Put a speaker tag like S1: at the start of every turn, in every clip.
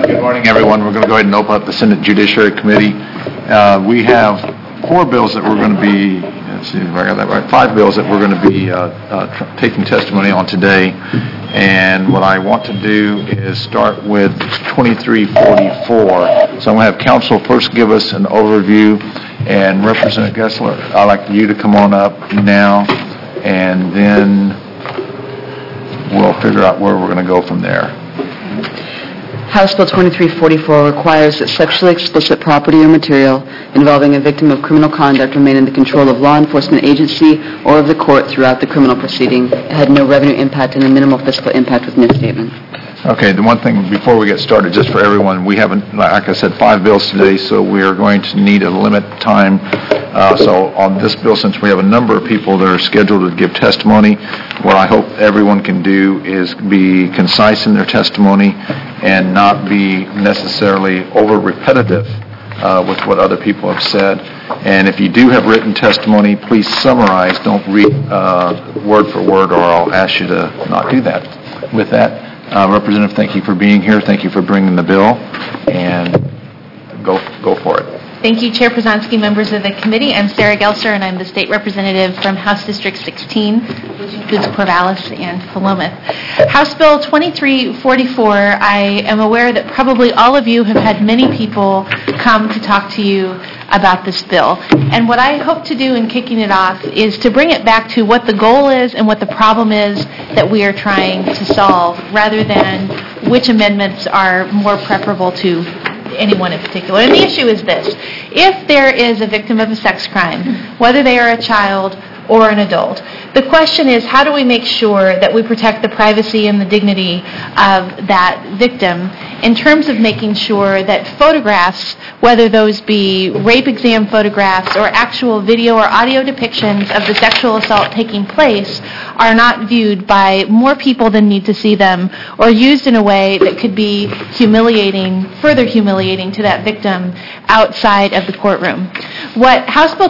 S1: Good morning, everyone. We're going to go ahead and open up the Senate Judiciary Committee. We have 4 bills that we're going to be, let's see if I got that right, 5 bills that we're going to be taking testimony on today. And what I want to do is start with 2344. So I'm going to have council first give us an overview, and Representative Gessler, I'd like you to come on up now, and then we'll figure out where we're going to go from there.
S2: House Bill 2344 requires that sexually explicit property or material involving a victim of criminal conduct remain in the control of law enforcement agency or of the court throughout the criminal proceeding. It had no revenue impact and a minimal fiscal impact with misstatement.
S1: Okay, the one thing before we get started, just for everyone, we haven't, like I said, 5 bills today, so we are going to need a limit time. So on this bill, since we have a number of people that are scheduled to give testimony, what I hope everyone can do is be concise in their testimony and not be necessarily over repetitive with what other people have said. And if you do have written testimony, please summarize. Don't read word for word, or I'll ask you to not do that. With that, Representative, thank you for being here. Thank you for bringing the bill, and go for it.
S3: Thank you, Chair Przanski, members of the committee. I'm Sarah Gelser, and I'm the state representative from House District 16, which includes Corvallis and Philomath. House Bill 2344, I am aware that probably all of you have had many people come to talk to you about this bill. And what I hope to do in kicking it off is to bring it back to what the goal is and what the problem is that we are trying to solve, rather than which amendments are more preferable to anyone in particular. And the issue is this: if there is a victim of a sex crime, whether they are a child or an adult, the question is, how do we make sure that we protect the privacy and the dignity of that victim in terms of making sure that photographs, whether those be rape exam photographs or actual video or audio depictions of the sexual assault taking place, are not viewed by more people than need to see them, or used in a way that could be humiliating, further humiliating to that victim outside of the courtroom. What House Bill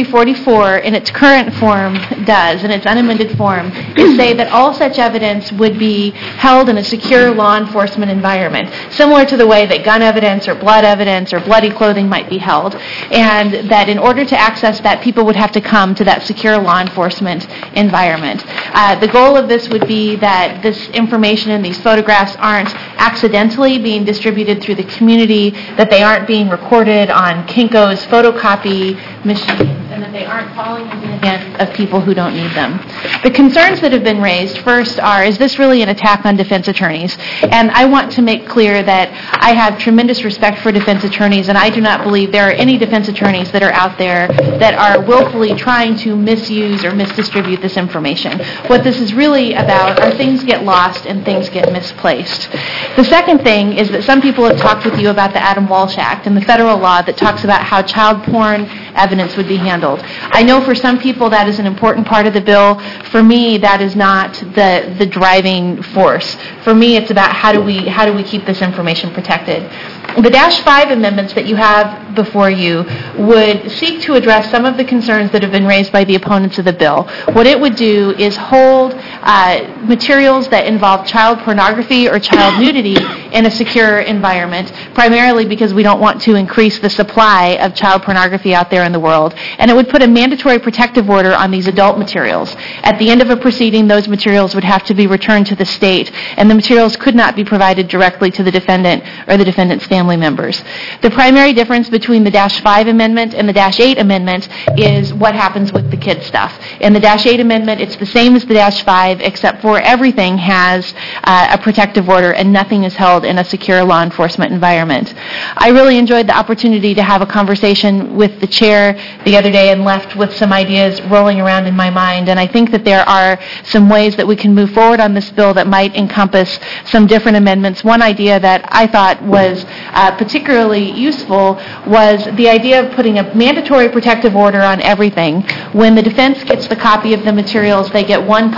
S3: 2344 in its current form does, in its unamended form, is say that all such evidence would be held in a secure law enforcement environment, similar to the way that gun evidence or bloody clothing might be held, and that in order to access that, people would have to come to that secure law enforcement environment. The goal of this would be that this information and these photographs aren't accidentally being distributed through the community, that they aren't being recorded on Kinko's photocopy machines, and that they aren't falling into the hands of people who don't need them. The concerns that have been raised first are, is this really an attack on defense attorneys? And I want to make clear that I have tremendous respect for defense attorneys, and I do not believe there are any defense attorneys that are out there that are willfully trying to misuse or misdistribute this information. What this is really about are things get lost and things get misplaced. The second thing is that some people have talked with you about the Adam Walsh Act and the federal law that talks about how child porn evidence would be handled. I know for some people that is an important part of the bill. For me, that is not the driving force. For me, it's about how do we keep this information protected. The -5 amendments that you have before you would seek to address some of the concerns that have been raised by the opponents of the bill. What it would do is hold materials that involve child pornography or child nudity in a secure environment, primarily because we don't want to increase the supply of child pornography out there in the world. And it would put a mandatory protective order on these adult materials. At the end of a proceeding, those materials would have to be returned to the state, and the materials could not be provided directly to the defendant or the defendant's family members. The primary difference between the -5 amendment and the -8 amendment is what happens with the kid stuff. In the -8 amendment, it's the same as the -5, except for everything has a protective order and nothing is held in a secure law enforcement environment. I really enjoyed the opportunity to have a conversation with the chair the other day and left with some ideas rolling around in my mind, and I think that there are some ways that we can move forward on this bill that might encompass some different amendments. One idea that I thought was particularly useful was the idea of putting a mandatory protective order on everything. When the defense gets the copy of the materials, they get one copy.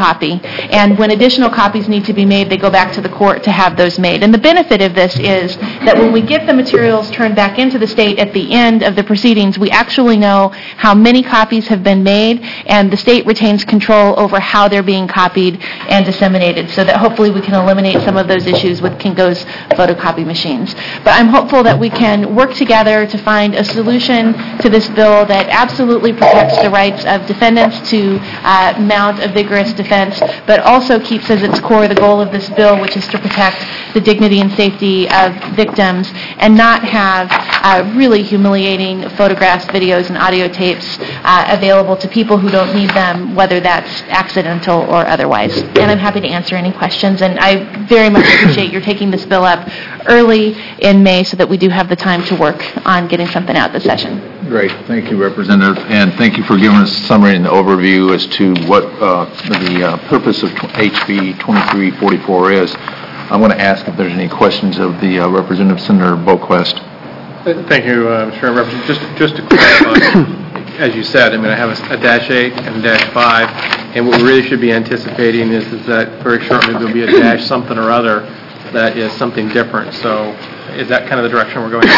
S3: And when additional copies need to be made, they go back to the court to have those made. And the benefit of this is that when we get the materials turned back into the state at the end of the proceedings, we actually know how many copies have been made, and the state retains control over how they're being copied and disseminated, so that hopefully we can eliminate some of those issues with Kinko's photocopy machines. But I'm hopeful that we can work together to find a solution to this bill that absolutely protects the rights of defendants to mount a vigorous defense, but also keeps as its core the goal of this bill, which is to protect the dignity and safety of victims and not have really humiliating photographs, videos, and audio tapes available to people who don't need them, whether that's accidental or otherwise. And I'm happy to answer any questions, and I very much appreciate your taking this bill up early in May so that we do have the time to work on getting something out this session.
S1: Great. Thank you, Representative, and thank you for giving us a summary and the overview as to what the purpose of HB 2344 is. I want to ask if there's any questions of the Representative Senator Boquist.
S4: Thank you, Mr. Representative. Just to clarify, as you said, I mean, I have a Dash 8 and a Dash 5, and what we really should be anticipating is that very shortly there'll be a Dash something or other that is something different. So is that kind of the direction we're going?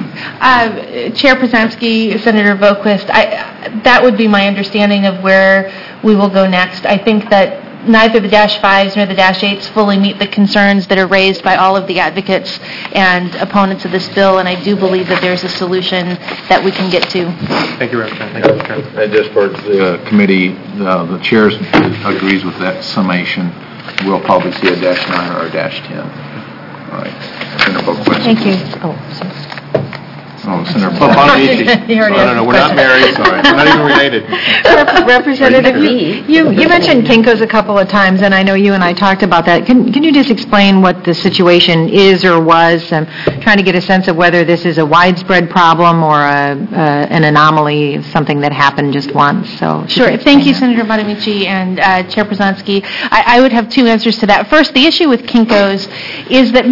S3: Chair Poznanski, Senator Boquist, that would be my understanding of where we will go next. I think that neither the Dash 5s nor the Dash 8s fully meet the concerns that are raised by all of the advocates and opponents of this bill, and I do believe that there's a solution that we can get to.
S4: Thank you, Representative. Thank you, Chair.
S1: And just for the committee, the chair agrees with that summation. We'll probably see a Dash 9 or a Dash 10. All right. Senator Boquist.
S5: Thank you. Oh, sorry.
S1: Oh, Senator
S4: Bonamici. No, we're not married. Sorry. We're not even related.
S5: Representative Lee, you mentioned Kinko's a couple of times, and I know you and I talked about that. Can you just explain what the situation is or was? I'm trying to get a sense of whether this is a widespread problem or an anomaly, something that happened just once. So
S3: sure. Thank you, Senator Bonamici and Chair Poznanski. I would have two answers to that. First, the issue with Kinko's is that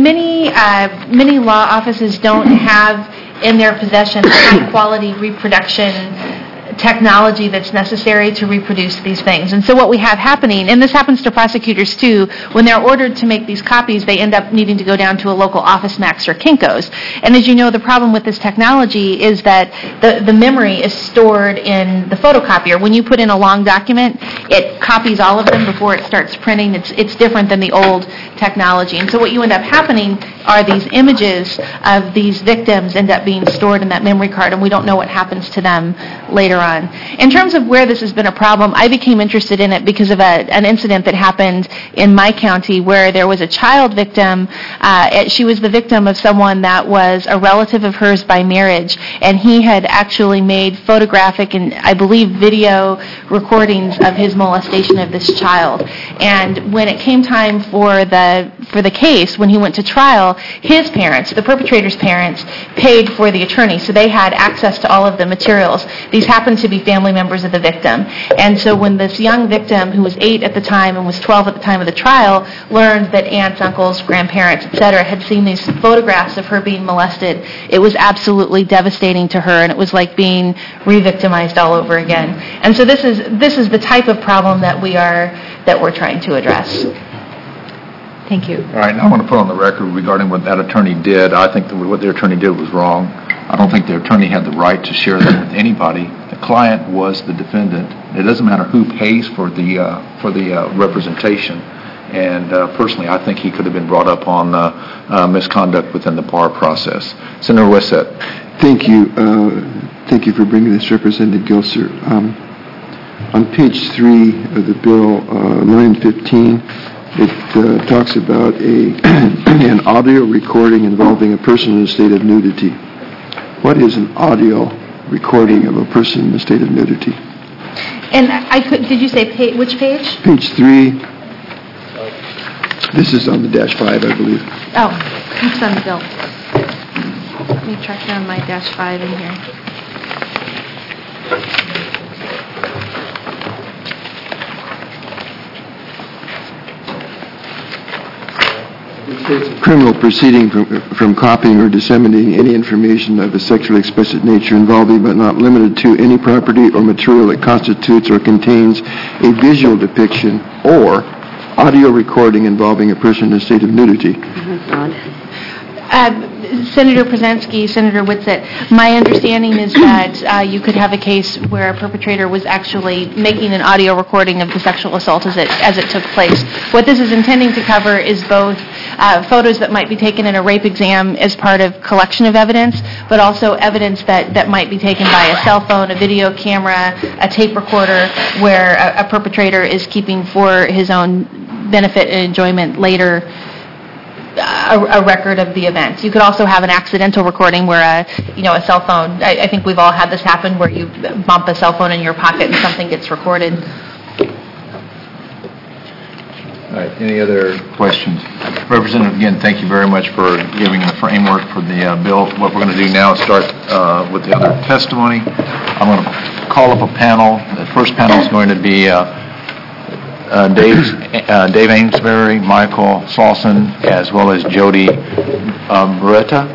S3: many law offices don't have in their possession high-quality reproduction technology that's necessary to reproduce these things. And so what we have happening, and this happens to prosecutors too, when they're ordered to make these copies, they end up needing to go down to a local Office Max or Kinko's. And as you know, the problem with this technology is that the memory is stored in the photocopier. When you put in a long document, it copies all of them before it starts printing. It's different than the old technology. And so what you end up happening are these images of these victims end up being stored in that memory card, and we don't know what happens to them later on. In terms of where this has been a problem, I became interested in it because of an incident that happened in my county where there was a child victim. She was the victim of someone that was a relative of hers by marriage, and he had actually made photographic and, I believe, video recordings of his molestation of this child. And when it came time for the case, when he went to trial, his parents, the perpetrator's parents, paid for the attorney, so they had access to all of the materials. These happened to be family members of the victim. And so when this young victim, who was 8 at the time and was 12 at the time of the trial, learned that aunts, uncles, grandparents, etc., had seen these photographs of her being molested, it was absolutely devastating to her, and it was like being re-victimized all over again. And so this is the type of problem that we're trying to address. Thank you.
S1: All right, now I want to put on the record regarding what that attorney did. I think that what the attorney did was wrong. I don't think the attorney had the right to share that with anybody. The client was the defendant. It doesn't matter who pays for the representation. And personally, I think he could have been brought up on misconduct within the PAR process. Senator Wessett.
S6: Thank you. Thank you for bringing this, Representative Gilser. On page 3 of the bill, line 15, it talks about an audio recording involving a person in a state of nudity. What is an audio recording of a person in a state of nudity?
S3: And did you say which page?
S6: Page 3. This is on the Dash 5, I believe.
S3: Oh, it's on the bill. Let me track down my Dash 5 in here.
S6: Criminal proceeding from copying or disseminating any information of a sexually explicit nature involving but not limited to any property or material that constitutes or contains a visual depiction or audio recording involving a person in a state of nudity.
S3: Senator Przansky, Senator Whitsitt, my understanding is that you could have a case where a perpetrator was actually making an audio recording of the sexual assault as it took place. What this is intending to cover is both photos that might be taken in a rape exam as part of collection of evidence, but also evidence that might be taken by a cell phone, a video camera, a tape recorder, where a perpetrator is keeping for his own benefit and enjoyment later a record of the event. You could also have an accidental recording where a cell phone, I think we've all had this happen, where you bump a cell phone in your pocket and something gets recorded.
S1: All right, any other questions? Representative, again, thank you very much for giving the framework for the bill. What we're going to do now is start with the other testimony. I'm going to call up a panel. The first panel is going to be Dave Amesbury, Michael Slauson, as well as Jody Beretta.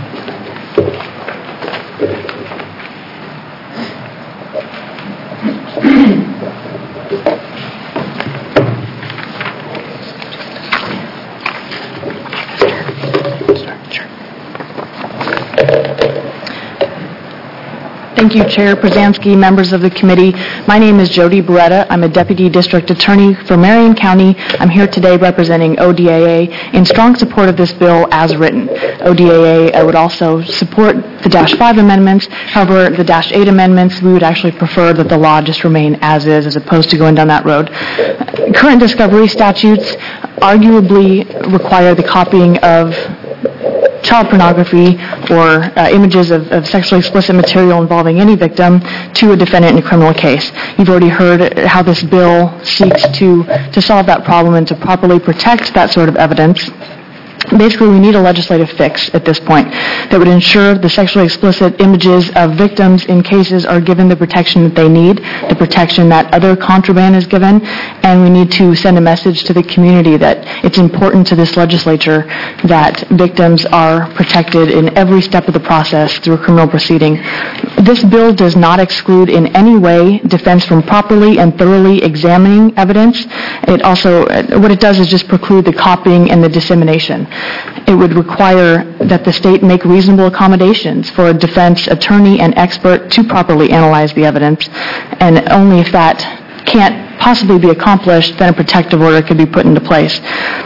S7: Thank you, Chair Przansky, members of the committee. My name is Jody Beretta. I'm a Deputy District Attorney for Marion County. I'm here today representing ODAA in strong support of this bill as written. ODAA would also support the -5 amendments. However, the -8 amendments, we would actually prefer that the law just remain as is, as opposed to going down that road. Current discovery statutes arguably require the copying of child pornography or images of sexually explicit material involving any victim to a defendant in a criminal case. You've already heard how this bill seeks to solve that problem and to properly protect that sort of evidence. Basically, we need a legislative fix at this point that would ensure the sexually explicit images of victims in cases are given the protection that they need, the protection that other contraband is given, and we need to send a message to the community that it's important to this legislature that victims are protected in every step of the process through a criminal proceeding. This bill does not exclude in any way defense from properly and thoroughly examining evidence. It also, what it does is just preclude the copying and the dissemination. It would require that the state make reasonable accommodations for a defense attorney and expert to properly analyze the evidence, and only if that can't possibly be accomplished, then a protective order could be put into place.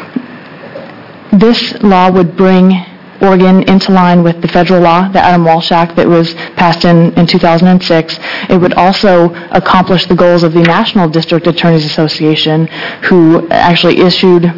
S7: This law would bring Oregon into line with the federal law, the Adam Walsh Act that was passed in 2006. It would also accomplish the goals of the National District Attorneys Association, who actually issued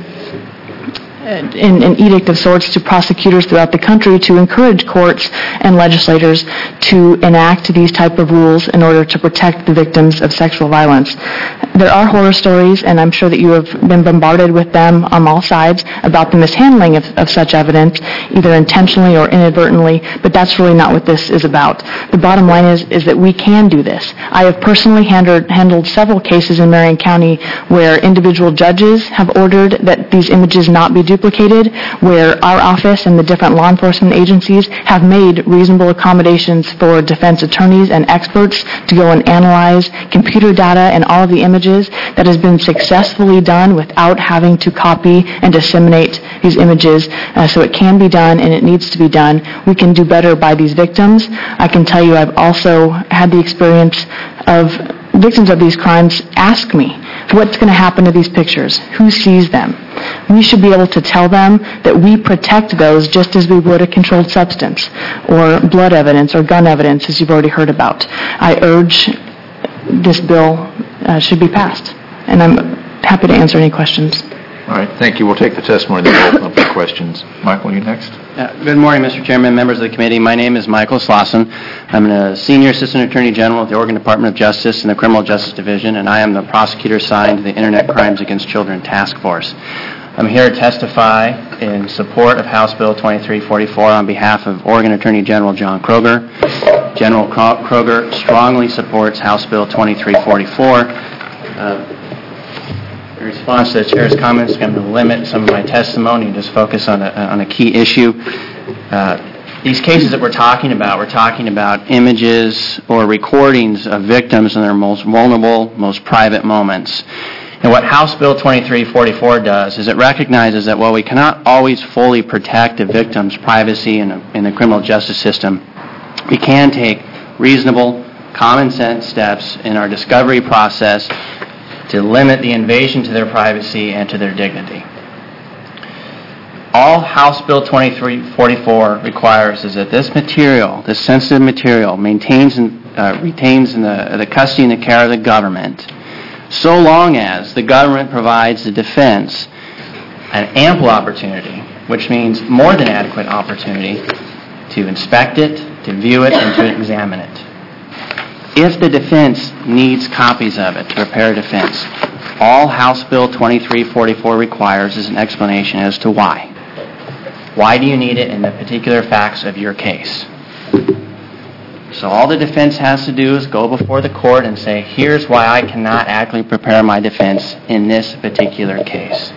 S7: an edict of sorts to prosecutors throughout the country to encourage courts and legislators to enact these type of rules in order to protect the victims of sexual violence. There are horror stories, and I'm sure that you have been bombarded with them on all sides about the mishandling of such evidence, either intentionally or inadvertently, but that's really not what this is about. The bottom line is that we can do this. I have personally handled several cases in Marion County where individual judges have ordered that these images not be duplicated, where our office and the different law enforcement agencies have made reasonable accommodations for defense attorneys and experts to go and analyze computer data and all of the images. That has been successfully done without having to copy and disseminate these images. So it can be done, and it needs to be done. We can do better by these victims. I can tell you I've also had the experience of victims of these crimes ask me, what's going to happen to these pictures? Who sees them? We should be able to tell them that we protect those just as we would a controlled substance or blood evidence or gun evidence, as you've already heard about. I urge this bill should be passed, and I'm happy to answer any questions.
S1: All right, thank you. We'll take the testimony, then we'll open up for questions. Michael, you next.
S8: Good morning, Mr. Chairman, members of the committee. My name is Michael Slauson. I'm a Senior Assistant Attorney General at the Oregon Department of Justice in the Criminal Justice Division, and I am the prosecutor assigned to the Internet Crimes Against Children Task Force. I'm here to testify in support of House Bill 2344 on behalf of Oregon Attorney General John Kroger. General Kroger strongly supports House Bill 2344. In response to the Chair's comments, I'm going to limit some of my testimony and just focus on a key issue. These cases that we're talking about images or recordings of victims in their most vulnerable, most private moments. And what House Bill 2344 does is it recognizes that while we cannot always fully protect a victim's privacy in the criminal justice system, we can take reasonable, common sense steps in our discovery process to limit the invasion to their privacy and to their dignity. All House Bill 2344 requires is that this material, this sensitive material, retains in the custody and the care of the government, so long as the government provides the defense an ample opportunity, which means more than adequate opportunity, to inspect it, to view it, and to examine it. If the defense needs copies of it to prepare a defense, all House Bill 2344 requires is an explanation as to why. Why do you need it in the particular facts of your case? So all the defense has to do is go before the court and say, here's why I cannot adequately prepare my defense in this particular case.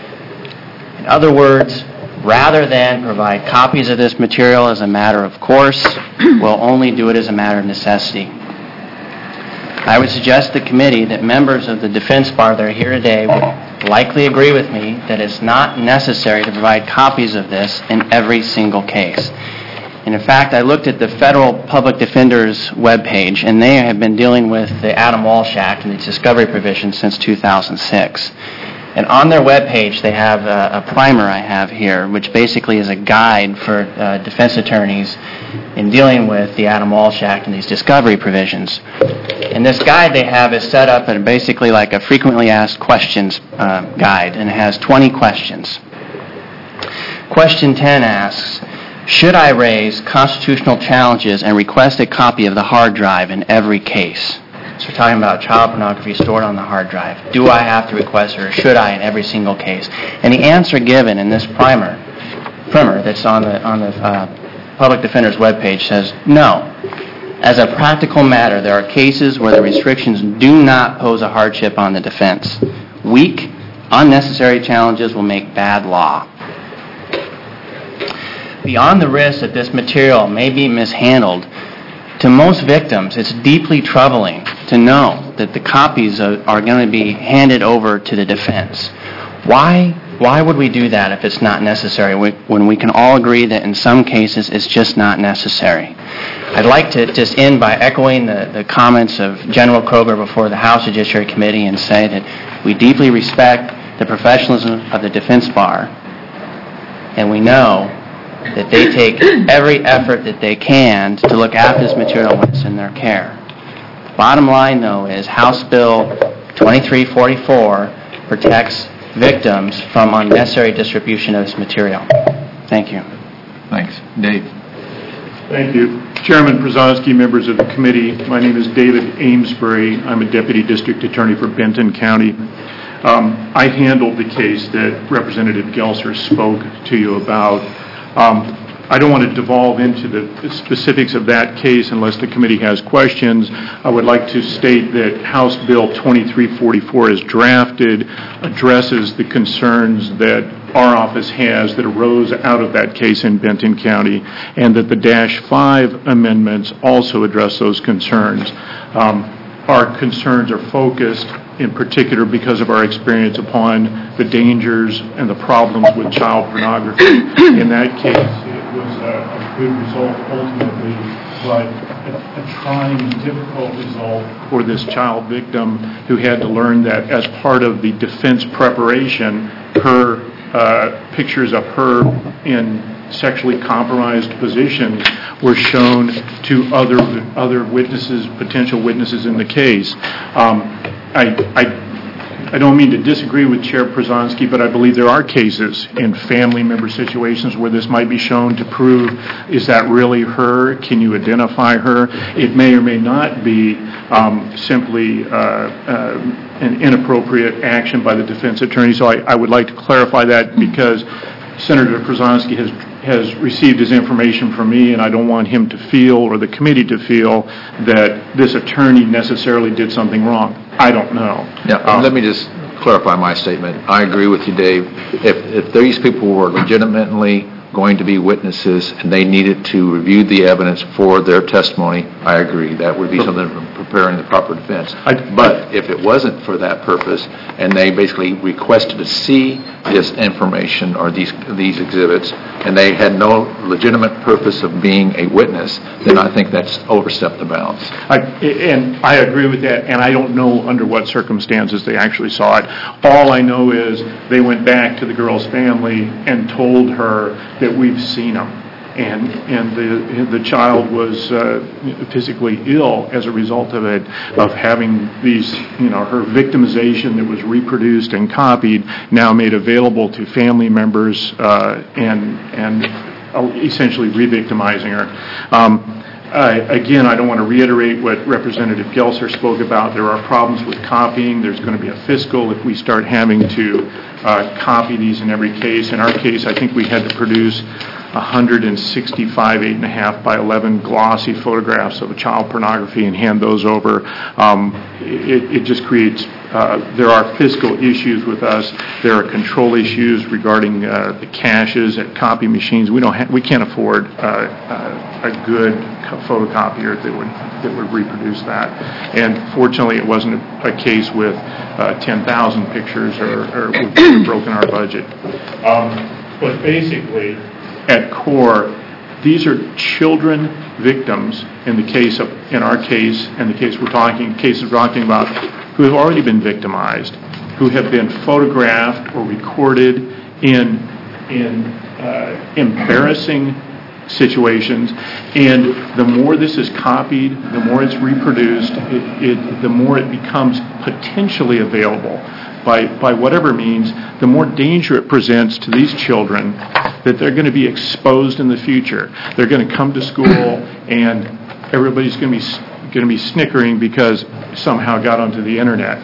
S8: In other words, rather than provide copies of this material as a matter of course, we'll only do it as a matter of necessity. I would suggest to the committee that members of the defense bar that are here today would likely agree with me that it's not necessary to provide copies of this in every single case. And in fact, I looked at the Federal Public Defender's webpage, and they have been dealing with the Adam Walsh Act and its discovery provisions since 2006. And on their webpage, they have a primer I have here, which basically is a guide for defense attorneys in dealing with the Adam Walsh Act and these discovery provisions. And this guide they have is set up in basically like a frequently asked questions guide, and it has 20 questions. Question 10 asks, should I raise constitutional challenges and request a copy of the hard drive in every case? So we're talking about child pornography stored on the hard drive. Do I have to request it, or should I in every single case? And the answer given in this primer that's on the Public Defender's webpage says no. As a practical matter, there are cases where the restrictions do not pose a hardship on the defense. Weak, unnecessary challenges will make bad law. Beyond the risk that this material may be mishandled, to most victims, it's deeply troubling to know that the copies are going to be handed over to the defense. Why would we do that if it's not necessary, when we can all agree that in some cases it's just not necessary? I'd like to just end by echoing the comments of General Kroger before the House Judiciary Committee and say that we deeply respect the professionalism of the defense bar, and we know that they take every effort that they can to look after this material when it's in their care. Bottom line, though, is House Bill 2344 protects victims from unnecessary distribution of this material. Thank you.
S1: Thanks. Dave.
S9: Thank you. Chairman Przanski, members of the committee, my name is David Amesbury. I'm a Deputy District Attorney for Benton County. I handled the case that Representative Gelser spoke to you about. I don't want to devolve into the specifics of that case unless the committee has questions. I would like to state that House Bill 2344 as drafted addresses the concerns that our office has that arose out of that case in Benton County, and that the -5 amendments also address those concerns. Our concerns are focused in particular because of our experience upon the dangers and the problems with child pornography. In that case, it was a good result ultimately, but a trying and difficult result for this child victim who had to learn that as part of the defense preparation, her pictures of her in sexually compromised positions were shown to other witnesses, potential witnesses in the case. I don't mean to disagree with Chair Przanski, but I believe there are cases in family member situations where this might be shown to prove, is that really her? Can you identify her? It may or may not be simply an inappropriate action by the defense attorney. So I would like to clarify that, because Senator Przanski has received his information from me, and I don't want him to feel, or the committee to feel, that this attorney necessarily did something wrong. I don't know.
S1: Yeah, let me just clarify my statement. I agree with you, Dave. If these people were legitimately going to be witnesses and they needed to review the evidence for their testimony, I agree. That would be something from preparing the proper defense. But if it wasn't for that purpose and they basically requested to see this information or these exhibits and they had no legitimate purpose of being a witness, then I think that's overstepped the bounds.
S9: And I agree with that, and I don't know under what circumstances they actually saw it. All I know is they went back to the girl's family and told her that we've seen them. And the child was physically ill as a result of it, of having these, her victimization that was reproduced and copied, now made available to family members and essentially re-victimizing her. Again, I don't want to reiterate what Representative Gelser spoke about. There are problems with copying. There's going to be a fiscal if we start having to copy these in every case. In our case, I think we had to produce 165 8.5 by 11 glossy photographs of child pornography and hand those over. It just creates, there are fiscal issues with us. There are control issues regarding the caches at copy machines. We can't afford a good photocopier that would reproduce that. And fortunately, it wasn't a case with 10,000 pictures or we've broken our budget. But basically, at core, these are children victims in our case, and the case we're talking about, who have already been victimized, who have been photographed or recorded in embarrassing situations. And the more this is copied, the more it's reproduced, the more it becomes potentially available by whatever means, the more danger it presents to these children that they're going to be exposed in the future. They're going to come to school and everybody's going to be snickering because somehow got onto the internet.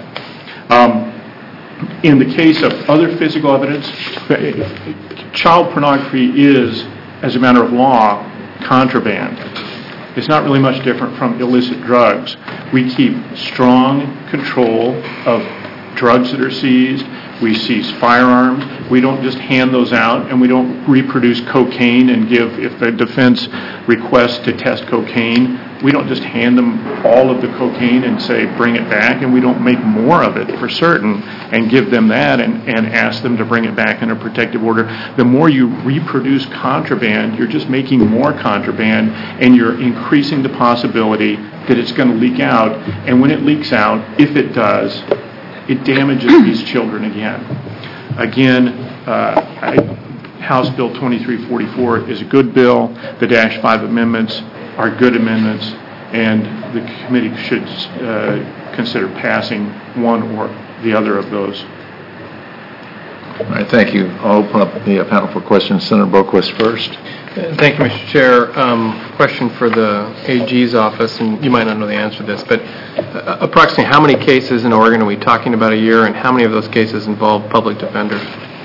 S9: In the case of other physical evidence, child pornography is, as a matter of law, contraband. It's not really much different from illicit drugs. We keep strong control of drugs that are seized. We seize firearms. We don't just hand those out, and we don't reproduce cocaine and give, if the defense requests to test cocaine, we don't just hand them all of the cocaine and say, bring it back, and we don't make more of it for certain and give them that and ask them to bring it back in a protective order. The more you reproduce contraband, you're just making more contraband, and you're increasing the possibility that it's going to leak out, and when it leaks out, if it does, it damages these children again. House Bill 2344 is a good bill. The Dash 5 amendments are good amendments, and the committee should consider passing one or the other of those.
S1: All right, thank you. I'll open up the panel for questions. Senator Boquist first.
S4: Thank you, Mr. Chair. Question for the AG's office, and you might not know the answer to this, but approximately how many cases in Oregon are we talking about a year, and how many of those cases involve public defenders?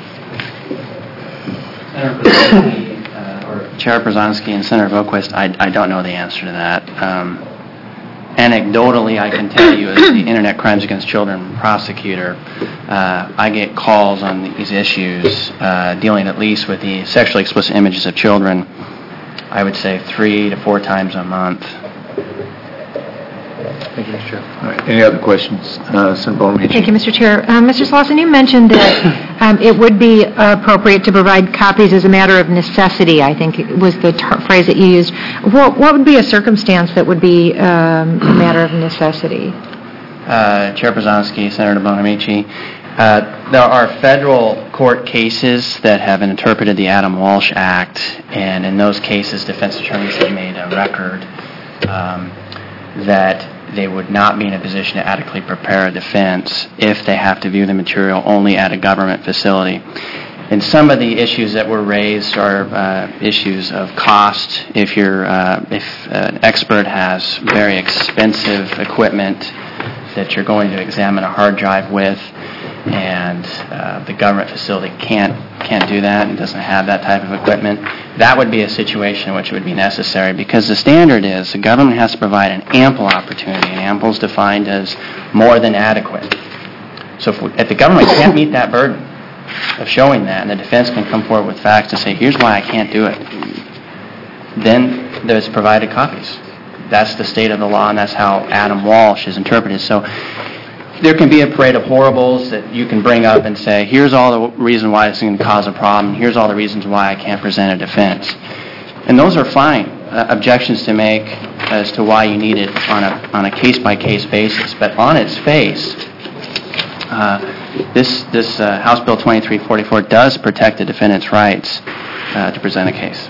S8: Chair Przanski and Senator Boquist, I don't know the answer to that. Anecdotally, I can tell you as the Internet Crimes Against Children prosecutor, I get calls on these issues dealing at least with the sexually explicit images of children, I would say 3 to 4 times a month.
S1: Thank you, Mr. Chair. All right, any other questions? Senator Bonamici.
S5: Thank you, Mr. Chair. Mr. Slauson, you mentioned that it would be appropriate to provide copies as a matter of necessity, I think was the phrase that you used. What would be a circumstance that would be a matter of necessity?
S8: Chair Przanski, Senator Bonamici, there are federal court cases that have interpreted the Adam Walsh Act, and in those cases, defense attorneys have made a record that they would not be in a position to adequately prepare a defense if they have to view the material only at a government facility. And some of the issues that were raised are issues of cost. If an expert has very expensive equipment that you're going to examine a hard drive with, and the government facility can't do that and doesn't have that type of equipment, that would be a situation in which it would be necessary, because the standard is the government has to provide an ample opportunity, and ample is defined as more than adequate. So if the government can't meet that burden, of showing that, and the defense can come forward with facts to say, here's why I can't do it, then there's provided copies. That's the state of the law, and that's how Adam Walsh is interpreted. So there can be a parade of horribles that you can bring up and say, here's all the reason why this is going to cause a problem, here's all the reasons why I can't present a defense. And those are fine objections to make as to why you need it on a case-by-case basis. But on its face, this House Bill 2344 does protect the defendant's rights to present a case.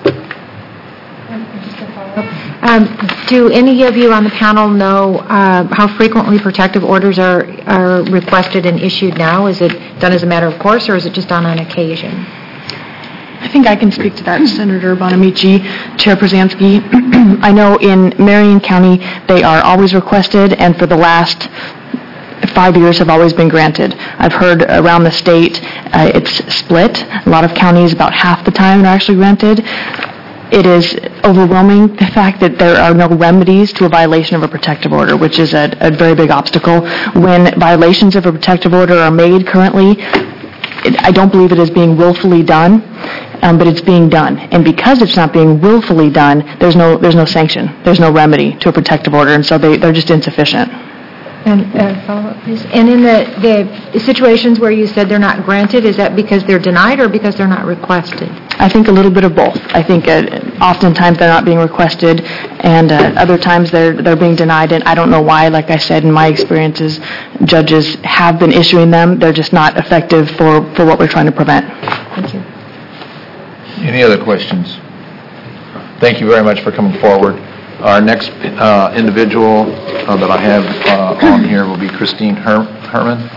S5: Do any of you on the panel know how frequently protective orders are requested and issued now? Is it done as a matter of course, or is it just done on occasion?
S7: I think I can speak to that, Senator Bonamici, Chair Przanski. I know in Marion County they are always requested, and for the last 5 years have always been granted. I've heard around the state it's split. A lot of counties, about half the time, are actually granted. It is overwhelming the fact that there are no remedies to a violation of a protective order, which is a very big obstacle. When violations of a protective order are made currently, I don't believe it is being willfully done, but it's being done. And because it's not being willfully done, there's no sanction. There's no remedy to a protective order, and so they're just insufficient.
S5: And follow-up, please. And in the situations where you said they're not granted, is that because they're denied or because they're not requested?
S7: I think a little bit of both. I think oftentimes they're not being requested, and other times they're being denied, and I don't know why. Like I said, in my experiences, judges have been issuing them. They're just not effective for what we're trying to prevent.
S5: Thank you.
S1: Any other questions? Thank you very much for coming forward. Our next individual that I have on here will be Christine Herman.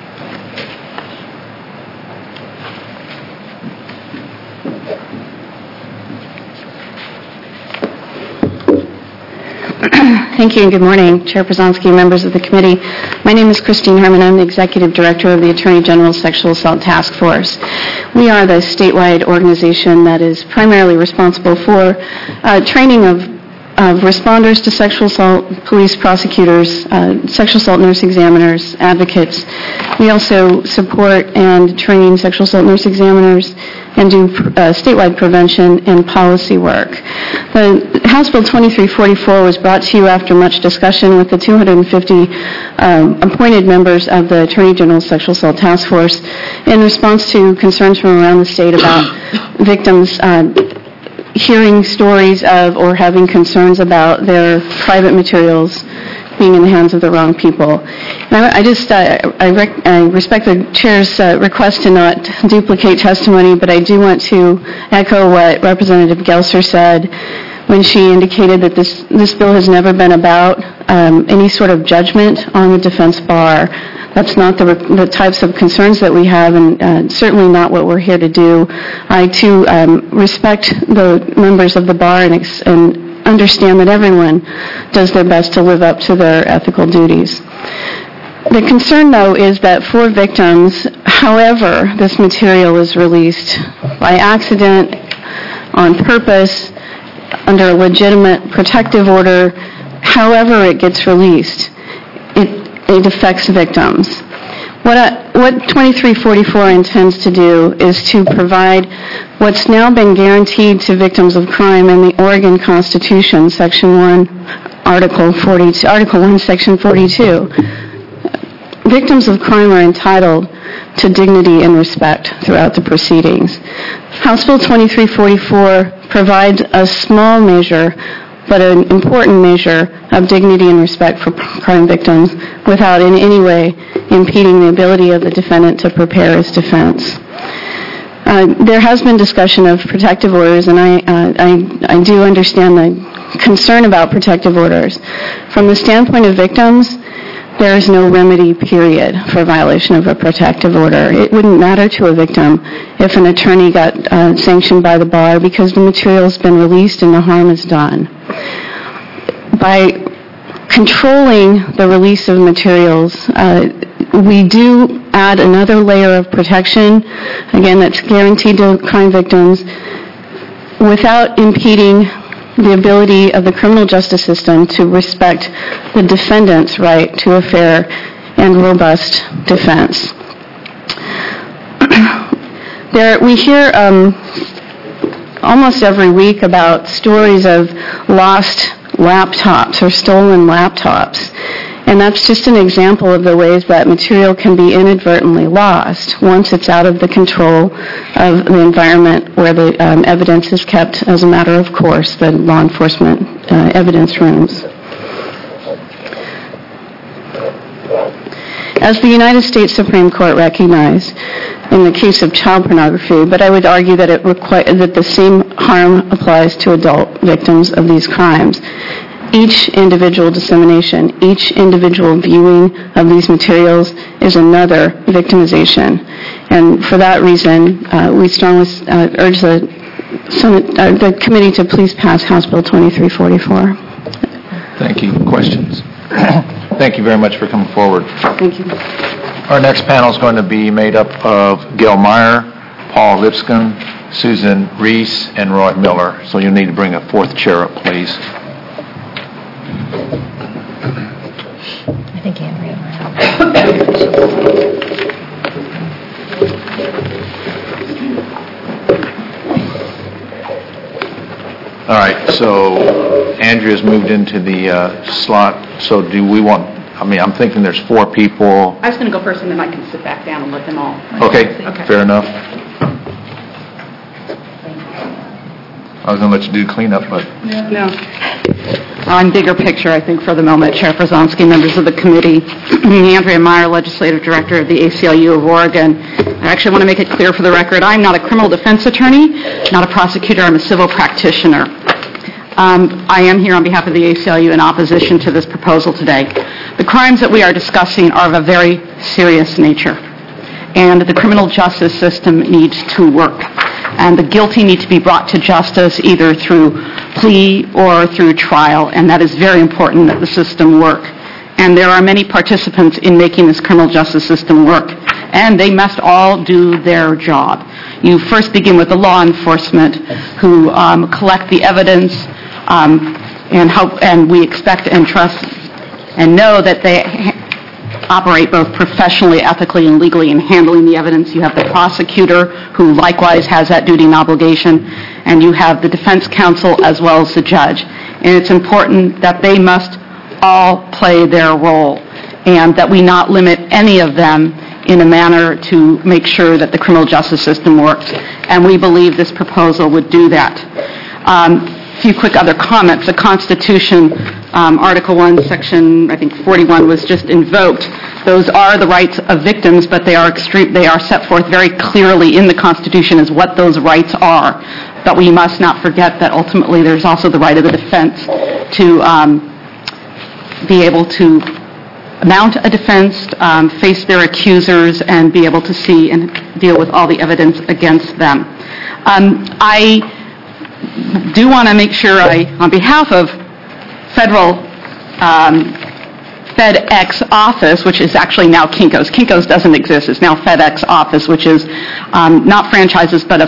S10: Thank you and good morning, Chair Przanski, members of the committee. My name is Christine Herman. I'm the Executive Director of the Attorney General's Sexual Assault Task Force. We are the statewide organization that is primarily responsible for training of responders to sexual assault, police, prosecutors, sexual assault nurse examiners, advocates. We also support and train sexual assault nurse examiners and do statewide prevention and policy work. The House Bill 2344 was brought to you after much discussion with the 250 appointed members of the Attorney General's Sexual Assault Task Force in response to concerns from around the state about victims hearing stories of or having concerns about their private materials being in the hands of the wrong people. And I respect the Chair's request to not duplicate testimony, but I do want to echo what Representative Gelser said when she indicated that this bill has never been about any sort of judgment on the defense bar. That's not the types of concerns that we have, and certainly not what we're here to do. I, too, respect the members of the bar and understand that everyone does their best to live up to their ethical duties. The concern, though, is that for victims, however this material is released, by accident, on purpose, under a legitimate protective order, however it gets released, it affects victims. What 2344 intends to do is to provide what's now been guaranteed to victims of crime in the Oregon Constitution, Section 1, Article 1, Section 42. Victims of crime are entitled to dignity and respect throughout the proceedings. House Bill 2344 provides a small measure, but an important measure of dignity and respect for crime victims without in any way impeding the ability of the defendant to prepare his defense. There has been discussion of protective orders, and I do understand the concern about protective orders. From the standpoint of victims, there is no remedy, period, for violation of a protective order. It wouldn't matter to a victim if an attorney got sanctioned by the bar because the material has been released and the harm is done. By controlling the release of materials, we do add another layer of protection, again, that's guaranteed to crime victims without impeding the ability of the criminal justice system to respect the defendant's right to a fair and robust defense. We hear almost every week about stories of lost laptops or stolen laptops. And that's just an example of the ways that material can be inadvertently lost once it's out of the control of the environment where the evidence is kept as a matter of course, the law enforcement evidence rooms. As the United States Supreme Court recognized in the case of child pornography, but I would argue that that the same harm applies to adult victims of these crimes. Each individual dissemination, each individual viewing of these materials is another victimization. And for that reason, we strongly urge the committee to please pass House Bill 2344.
S1: Thank you. Questions? Thank you very much for coming forward.
S10: Thank you.
S1: Our next panel is going to be made up of Gail Meyer, Paul Lipscomb, Susan Reese, and Roy Miller. So you'll need to bring a fourth chair up, please.
S5: I think Andrea.
S1: All right, so Andrea's moved into the slot. So do we want, I'm thinking there's 4 people.
S11: I was going to go first, and then I can sit back down and let them all.
S1: Okay, fair enough. I was going to let you do cleanup, but...
S11: No. On bigger picture, I think, for the moment, Chair Przonski, members of the committee, Andrea Meyer, Legislative Director of the ACLU of Oregon. I actually want to make it clear for the record, I'm not a criminal defense attorney, not a prosecutor, I'm a civil practitioner. I am here on behalf of the ACLU in opposition to this proposal today. The crimes that we are discussing are of a very serious nature, and the criminal justice system needs to work. And the guilty need to be brought to justice either through plea or through trial, and that is very important that the system work. And there are many participants in making this criminal justice system work, and they must all do their job. You first begin with the law enforcement who collect the evidence, and we expect and trust and know that they operate both professionally, ethically, and legally in handling the evidence. You have the prosecutor, who likewise has that duty and obligation, and you have the defense counsel as well as the judge. And it's important that they must all play their role, and that we not limit any of them in a manner to make sure that the criminal justice system works. And we believe this proposal would do that. A few quick other comments. The Constitution, Article 1, Section, I think 41, was just invoked. Those are the rights of victims, but they are set forth very clearly in the Constitution as what those rights are. But we must not forget that ultimately there's also the right of the defense to be able to mount a defense, face their accusers, and be able to see and deal with all the evidence against them. I do want to make sure on behalf of federal FedEx office, which is actually now Kinko's. Kinko's doesn't exist. It's now FedEx office, which is not franchises, but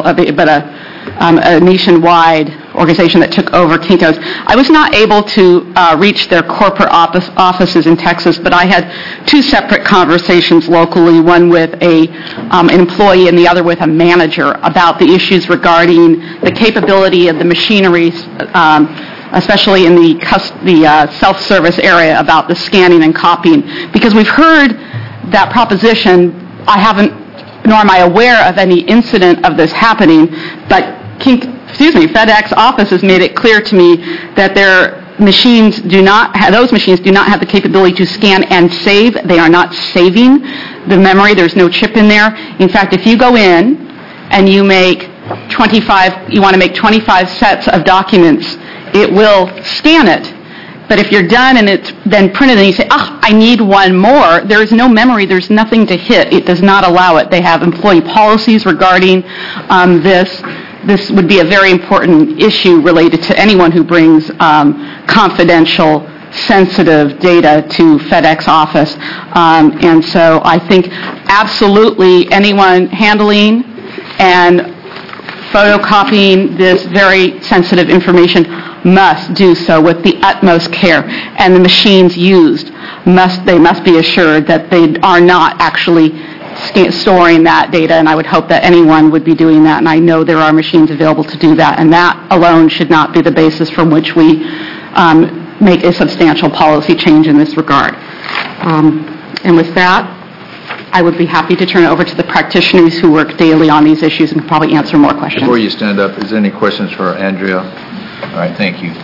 S11: a nationwide organization that took over Kinko's. I was not able to reach their corporate offices in Texas, but I had 2 separate conversations locally, one with an employee and the other with a manager, about the issues regarding the capability of the machinery, especially in the self-service area, about the scanning and copying. Because we've heard that proposition, nor am I aware of any incident of this happening, but FedEx office has made it clear to me that those machines do not have the capability to scan and save. They are not saving the memory. There's no chip in there. In fact, if you go in and you want to make 25 sets of documents, it will scan it. But if you're done and it's then printed and you say, I need one more, there is no memory, there's nothing to hit. It does not allow it. They have employee policies regarding this. This would be a very important issue related to anyone who brings confidential, sensitive data to FedEx office. And so I think absolutely anyone handling and photocopying this very sensitive information must do so with the utmost care. And the machines used, they must be assured that they are not actually storing that data, and I would hope that anyone would be doing that, and I know there are machines available to do that, and that alone should not be the basis from which we make a substantial policy change in this regard. And with that, I would be happy to turn it over to the practitioners who work daily on these issues and can probably answer more questions.
S1: Before you stand up, is there any questions for Andrea? All right, thank you.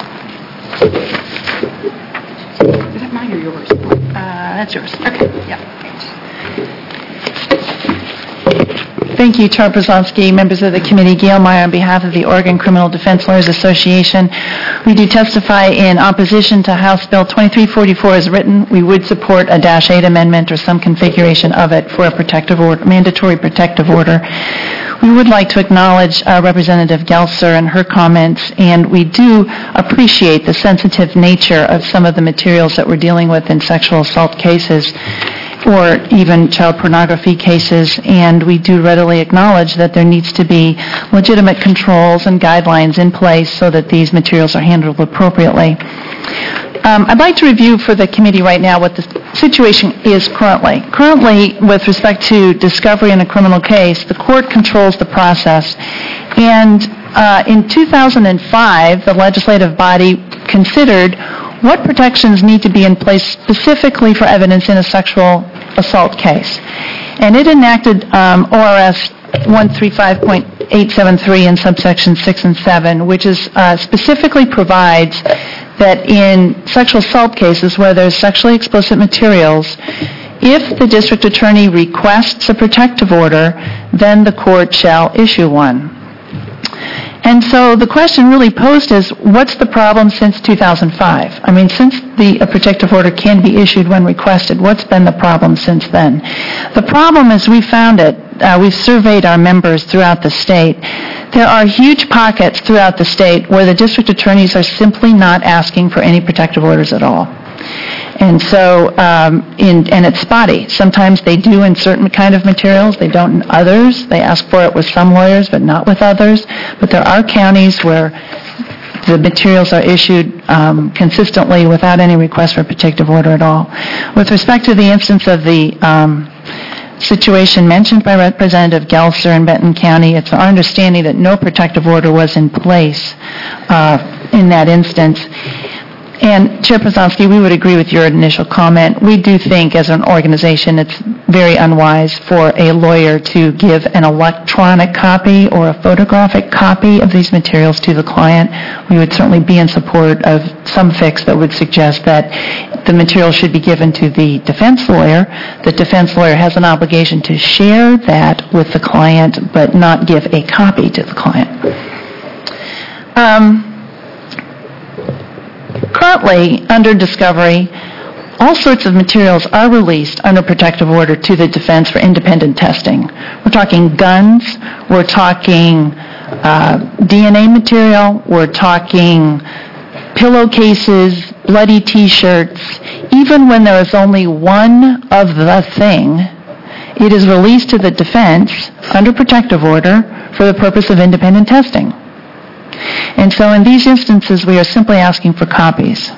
S11: Is it mine or yours? That's yours. Okay, yeah.
S12: Thank you, Chair Brzezinski, members of the committee. Gail Meyer on behalf of the Oregon Criminal Defense Lawyers Association. We do testify in opposition to House Bill 2344 as written. We would support a -8 amendment or some configuration of it for a protective order, mandatory protective order. We would like to acknowledge Representative Gelser and her comments, and we do appreciate the sensitive nature of some of the materials that we're dealing with in sexual assault cases or even child pornography cases, and we do readily acknowledge that there needs to be legitimate controls and guidelines in place so that these materials are handled appropriately. I'd like to review for the committee right now what the situation is currently. Currently, with respect to discovery in a criminal case, the court controls the process, and in 2005, the legislative body considered what protections need to be in place specifically for evidence in a sexual assault case. And it enacted ORS 135.873 in subsection 6 and 7, which is specifically provides that in sexual assault cases where there's sexually explicit materials, if the district attorney requests a protective order, then the court shall issue one. And so the question really posed is, what's the problem since 2005? I mean, since a protective order can be issued when requested, what's been the problem since then? The problem is we found it. We've surveyed our members throughout the state. There are huge pockets throughout the state where the district attorneys are simply not asking for any protective orders at all. And so, and it's spotty. Sometimes they do in certain kind of materials, they don't in others. They ask for it with some lawyers, but not with others. But there are counties where the materials are issued consistently without any request for a protective order at all. With respect to the instance of the situation mentioned by Representative Gelser in Benton County, it's our understanding that no protective order was in place in that instance. And Chair Brzezinski, we would agree with your initial comment. We do think as an organization it's very unwise for a lawyer to give an electronic copy or a photographic copy of these materials to the client. We would certainly be in support of some fix that would suggest that the material should be given to the defense lawyer. The defense lawyer has an obligation to share that with the client, but not give a copy to the client. Currently, under discovery, all sorts of materials are released under protective order to the defense for independent testing. We're talking guns, we're talking DNA material, we're talking pillowcases, bloody T-shirts. Even when there is only one of the thing, it is released to the defense under protective order for the purpose of independent testing. And so in these instances, we are simply asking for copies.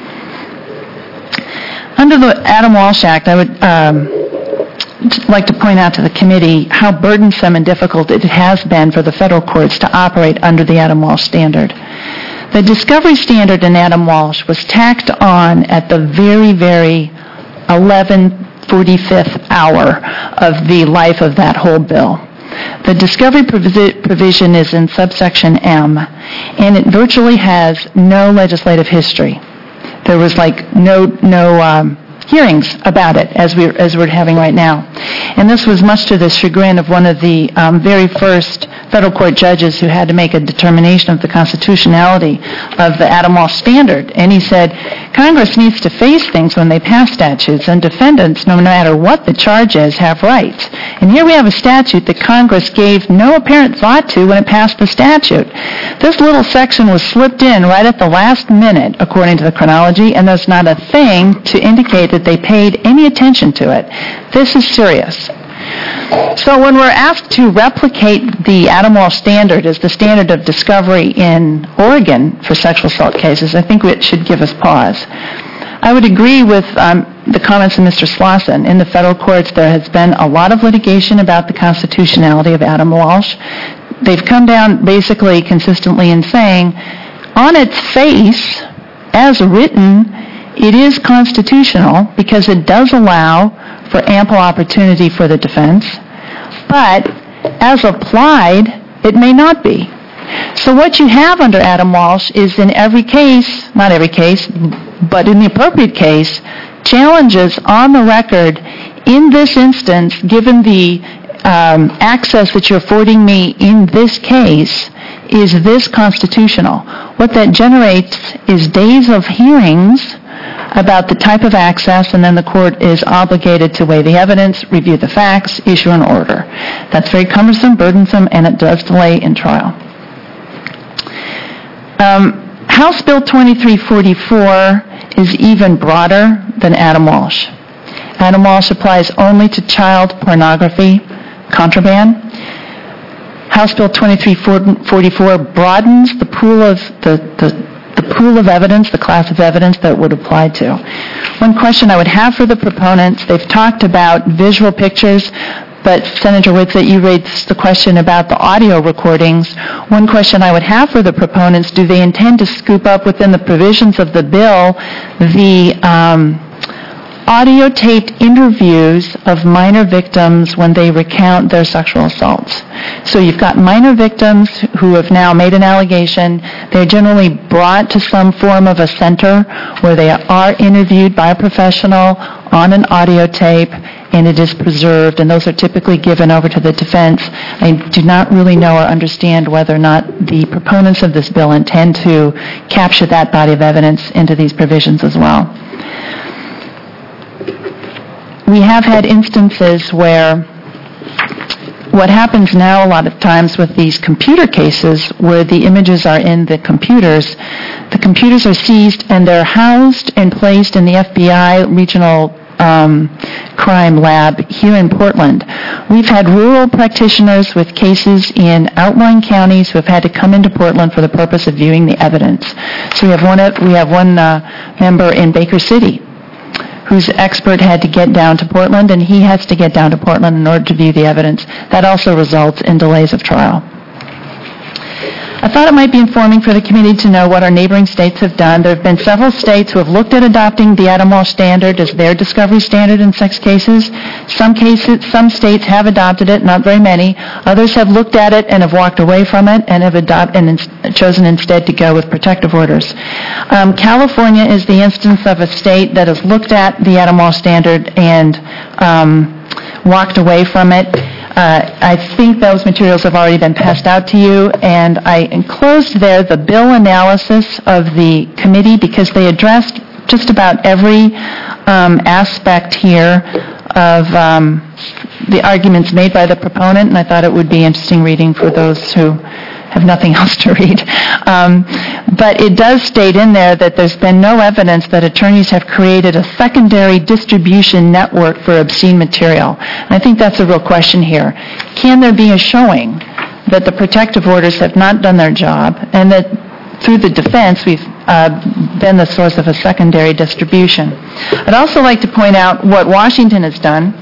S12: Under the Adam Walsh Act, I would like to point out to the committee how burdensome and difficult it has been for the federal courts to operate under the Adam Walsh standard. The discovery standard in Adam Walsh was tacked on at the very, very 11:45th hour of the life of that whole bill. The discovery provision is in subsection M, and it virtually has no legislative history. There was no hearings about it as we're having right now. And this was much to the chagrin of one of the very first federal court judges who had to make a determination of the constitutionality of the Adam Walsh standard. And he said, Congress needs to face things when they pass statutes, and defendants, no matter what the charge is, have rights. And here we have a statute that Congress gave no apparent thought to when it passed the statute. This little section was slipped in right at the last minute, according to the chronology, and there's not a thing to indicate that they paid any attention to it. This is serious. So when we're asked to replicate the Adam Walsh standard as the standard of discovery in Oregon for sexual assault cases, I think it should give us pause. I would agree with the comments of Mr. Slauson. In the federal courts, there has been a lot of litigation about the constitutionality of Adam Walsh. They've come down basically consistently in saying, on its face, as written, it is constitutional because it does allow for ample opportunity for the defense, but as applied, it may not be. So what you have under Adam Walsh is in every case, not every case, but in the appropriate case, challenges on the record. In this instance, given the access that you're affording me in this case, is this constitutional? What that generates is days of hearings about the type of access, and then the court is obligated to weigh the evidence, review the facts, issue an order. That's very cumbersome, burdensome, and it does delay in trial. House Bill 2344 is even broader than Adam Walsh. Adam Walsh applies only to child pornography contraband. House Bill 2344 broadens the pool of the pool of evidence, the class of evidence that it would apply to. One question I would have for the proponents, they've talked about visual pictures, but Senator Whitsitt, you raised the question about the audio recordings. One question I would have for the proponents, do they intend to scoop up within the provisions of the bill the audio-taped interviews of minor victims when they recount their sexual assaults? So you've got minor victims who have now made an allegation. They're generally brought to some form of a center where they are interviewed by a professional on an audio tape, and it is preserved, and those are typically given over to the defense. I do not really know or understand whether or not the proponents of this bill intend to capture that body of evidence into these provisions as well. We have had instances where what happens now a lot of times with these computer cases where the images are in the computers are seized and they're housed and placed in the FBI regional crime lab here in Portland. We've had rural practitioners with cases in outlying counties who have had to come into Portland for the purpose of viewing the evidence. So we have one member in Baker City whose expert had to get down to Portland, and he has to get down to Portland in order to view the evidence. That also results in delays of trial. I thought it might be informing for the committee to know what our neighboring states have done. There have been several states who have looked at adopting the Adam Walsh standard as their discovery standard in sex cases. Some states have adopted it, not very many. Others have looked at it and have walked away from it and have chosen instead to go with protective orders. California is the instance of a state that has looked at the Adam Walsh standard and walked away from it. I think those materials have already been passed out to you, and I enclosed there the bill analysis of the committee because they addressed just about every aspect here of the arguments made by the proponent, and I thought it would be interesting reading for those who have nothing else to read. But it does state in there that there's been no evidence that attorneys have created a secondary distribution network for obscene material. And I think that's a real question here. Can there be a showing that the protective orders have not done their job and that through the defense we've been the source of a secondary distribution? I'd also like to point out what Washington has done.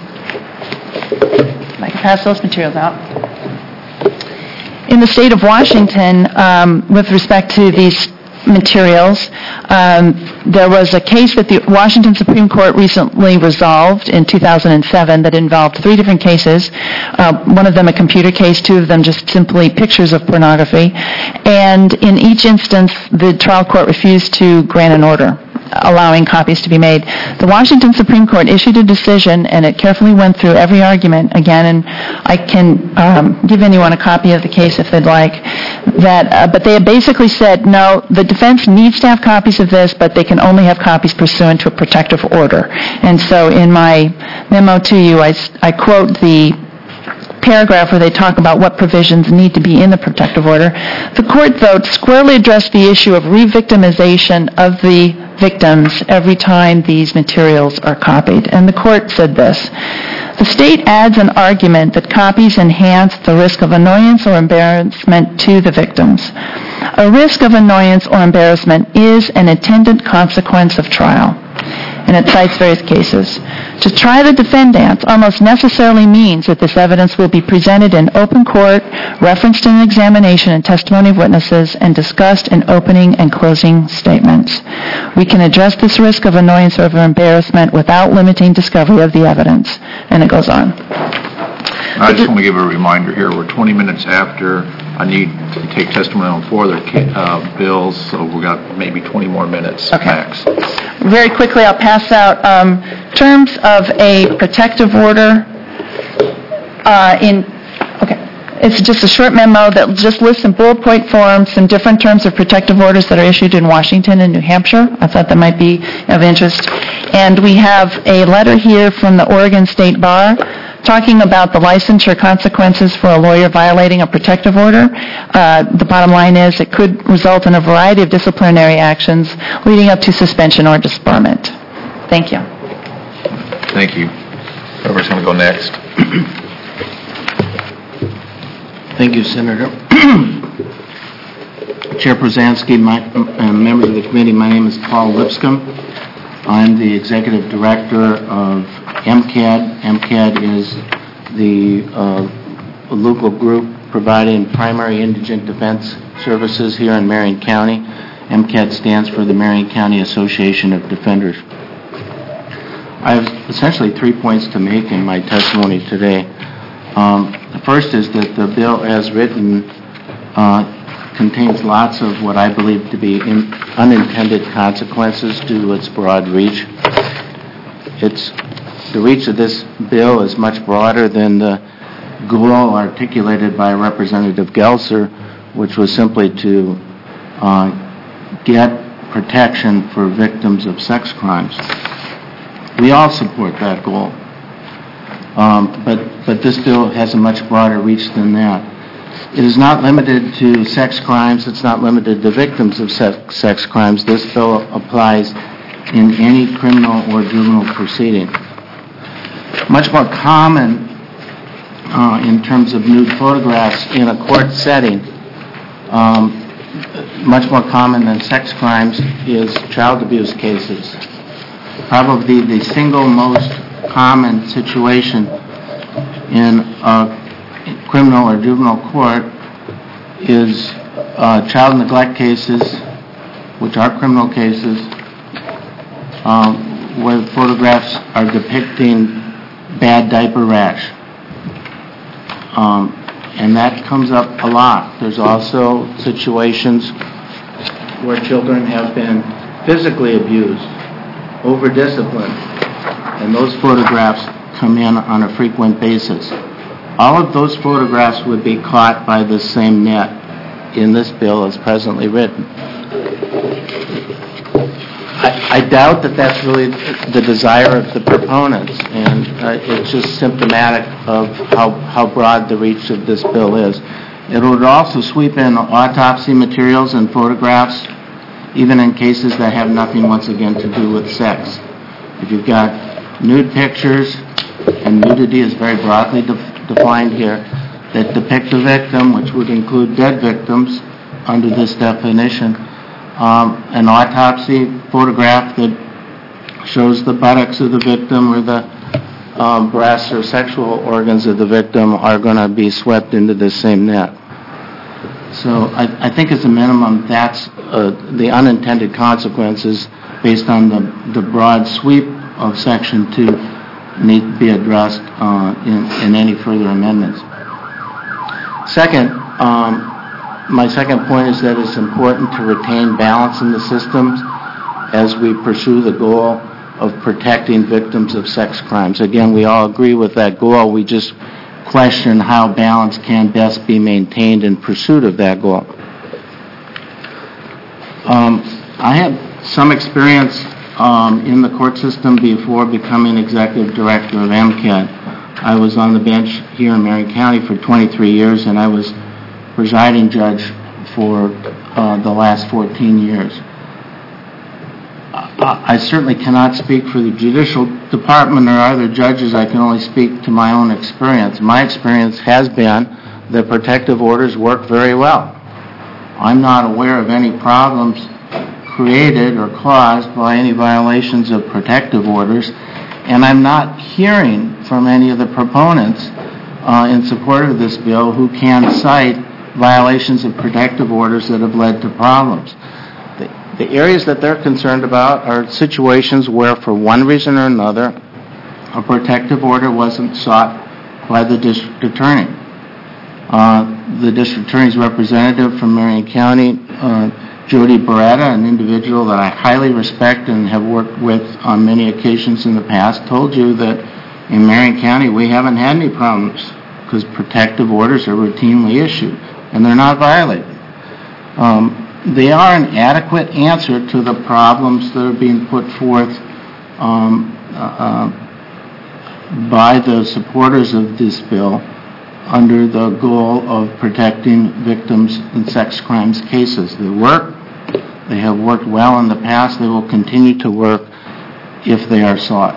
S12: I can pass those materials out. In the state of Washington, with respect to these materials, there was a case that the Washington Supreme Court recently resolved in 2007 that involved 3 different cases, one of them a computer case, 2 of them just simply pictures of pornography, and in each instance the trial court refused to grant an order allowing copies to be made. The Washington Supreme Court issued a decision, and it carefully went through every argument again, and I can give anyone a copy of the case if they'd like, but they basically said, no, the defense needs to have copies of this, but they can only have copies pursuant to a protective order. And so in my memo to you, I quote the paragraph where they talk about what provisions need to be in the protective order. The court, though, squarely addressed the issue of re-victimization of the victims every time these materials are copied. And the court said this: the state adds an argument that copies enhance the risk of annoyance or embarrassment to the victims. A risk of annoyance or embarrassment is an attendant consequence of trial. And it cites various cases. To try the defendants almost necessarily means that this evidence will be presented in open court, referenced in an examination and testimony of witnesses, and discussed in opening and closing statements. We can address this risk of annoyance or of embarrassment without limiting discovery of the evidence. And it goes on.
S1: I just want to give a reminder here, we're 20 minutes after. I need to take testimony on 4 other bills, so we've got maybe 20 more minutes max.
S12: Very quickly, I'll pass out terms of a protective order. It's just a short memo that just lists in bullet point form some different terms of protective orders that are issued in Washington and New Hampshire. I thought that might be of interest. And we have a letter here from the Oregon State Bar talking about the licensure consequences for a lawyer violating a protective order. The bottom line is it could result in a variety of disciplinary actions leading up to suspension or disbarment. Thank you.
S1: Thank you. Whoever's going to go next.
S8: Thank you, Senator. Chair Przansky, members of the committee, my name is Paul Lipscomb. I'm the Executive Director of MCAD. MCAD is the local group providing primary indigent defense services here in Marion County. MCAD stands for the Marion County Association of Defenders. I have essentially 3 points to make in my testimony today. The first is that the bill as written contains lots of what I believe to be unintended consequences to its broad reach. The reach of this bill is much broader than the goal articulated by Representative Gelser, which was simply to get protection for victims of sex crimes. We all support that goal. But this bill has a much broader reach than that. It is not limited to sex crimes. It's not limited to victims of sex crimes. This bill applies in any criminal or juvenile proceeding. Much more common in terms of nude photographs in a court setting, much more common than sex crimes is child abuse cases. Probably the single most common situation in a criminal or juvenile court is child neglect cases, which are criminal cases, where photographs are depicting bad diaper rash. And that comes up a lot. There's also situations where children have been physically abused, over-disciplined, and those photographs come in on a frequent basis. All of those photographs would be caught by the same net in this bill as presently written. I doubt that that's really the desire of the proponents, and it's just symptomatic of how broad the reach of this bill is. It would also sweep in autopsy materials and photographs, even in cases that have nothing, once again, to do with sex. If you've got nude pictures, and nudity is very broadly defined here, that depict the victim, which would include dead victims under this definition, an autopsy photograph that shows the buttocks of the victim or the breasts or sexual organs of the victim are going to be swept into the same net. So I think as a minimum, that's the unintended consequences based on the broad sweep of Section 2 need to be addressed in any further amendments. Second, my second point is that it's important to retain balance in the systems as we pursue the goal of protecting victims of sex crimes. Again, we all agree with that goal. We just question how balance can best be maintained in pursuit of that goal. I had some experience in the court system before becoming executive director of MCAD. I was on the bench here in Marion County for 23 years, and I was presiding judge for the last 14 years. I certainly cannot speak for the judicial department or other judges. I can only speak to my own experience. My experience has been that protective orders work very well. I'm not aware of any problems
S13: created or caused by any violations of protective orders, and I'm not hearing from any of the proponents in support of this bill who can cite violations of protective orders that have led to problems. The areas that they're concerned about are situations where, for one reason or another, a protective order wasn't sought by the district attorney. The district attorney's representative from Marion County, Jody Beretta, an individual that I highly respect and have worked with on many occasions in the past, told you that in Marion County we haven't had any problems because protective orders are routinely issued and they're not violated. They are an adequate answer to the problems that are being put forth by the supporters of this bill under the goal of protecting victims in sex crimes cases. They work. They have worked well in the past. They will continue to work if they are sought.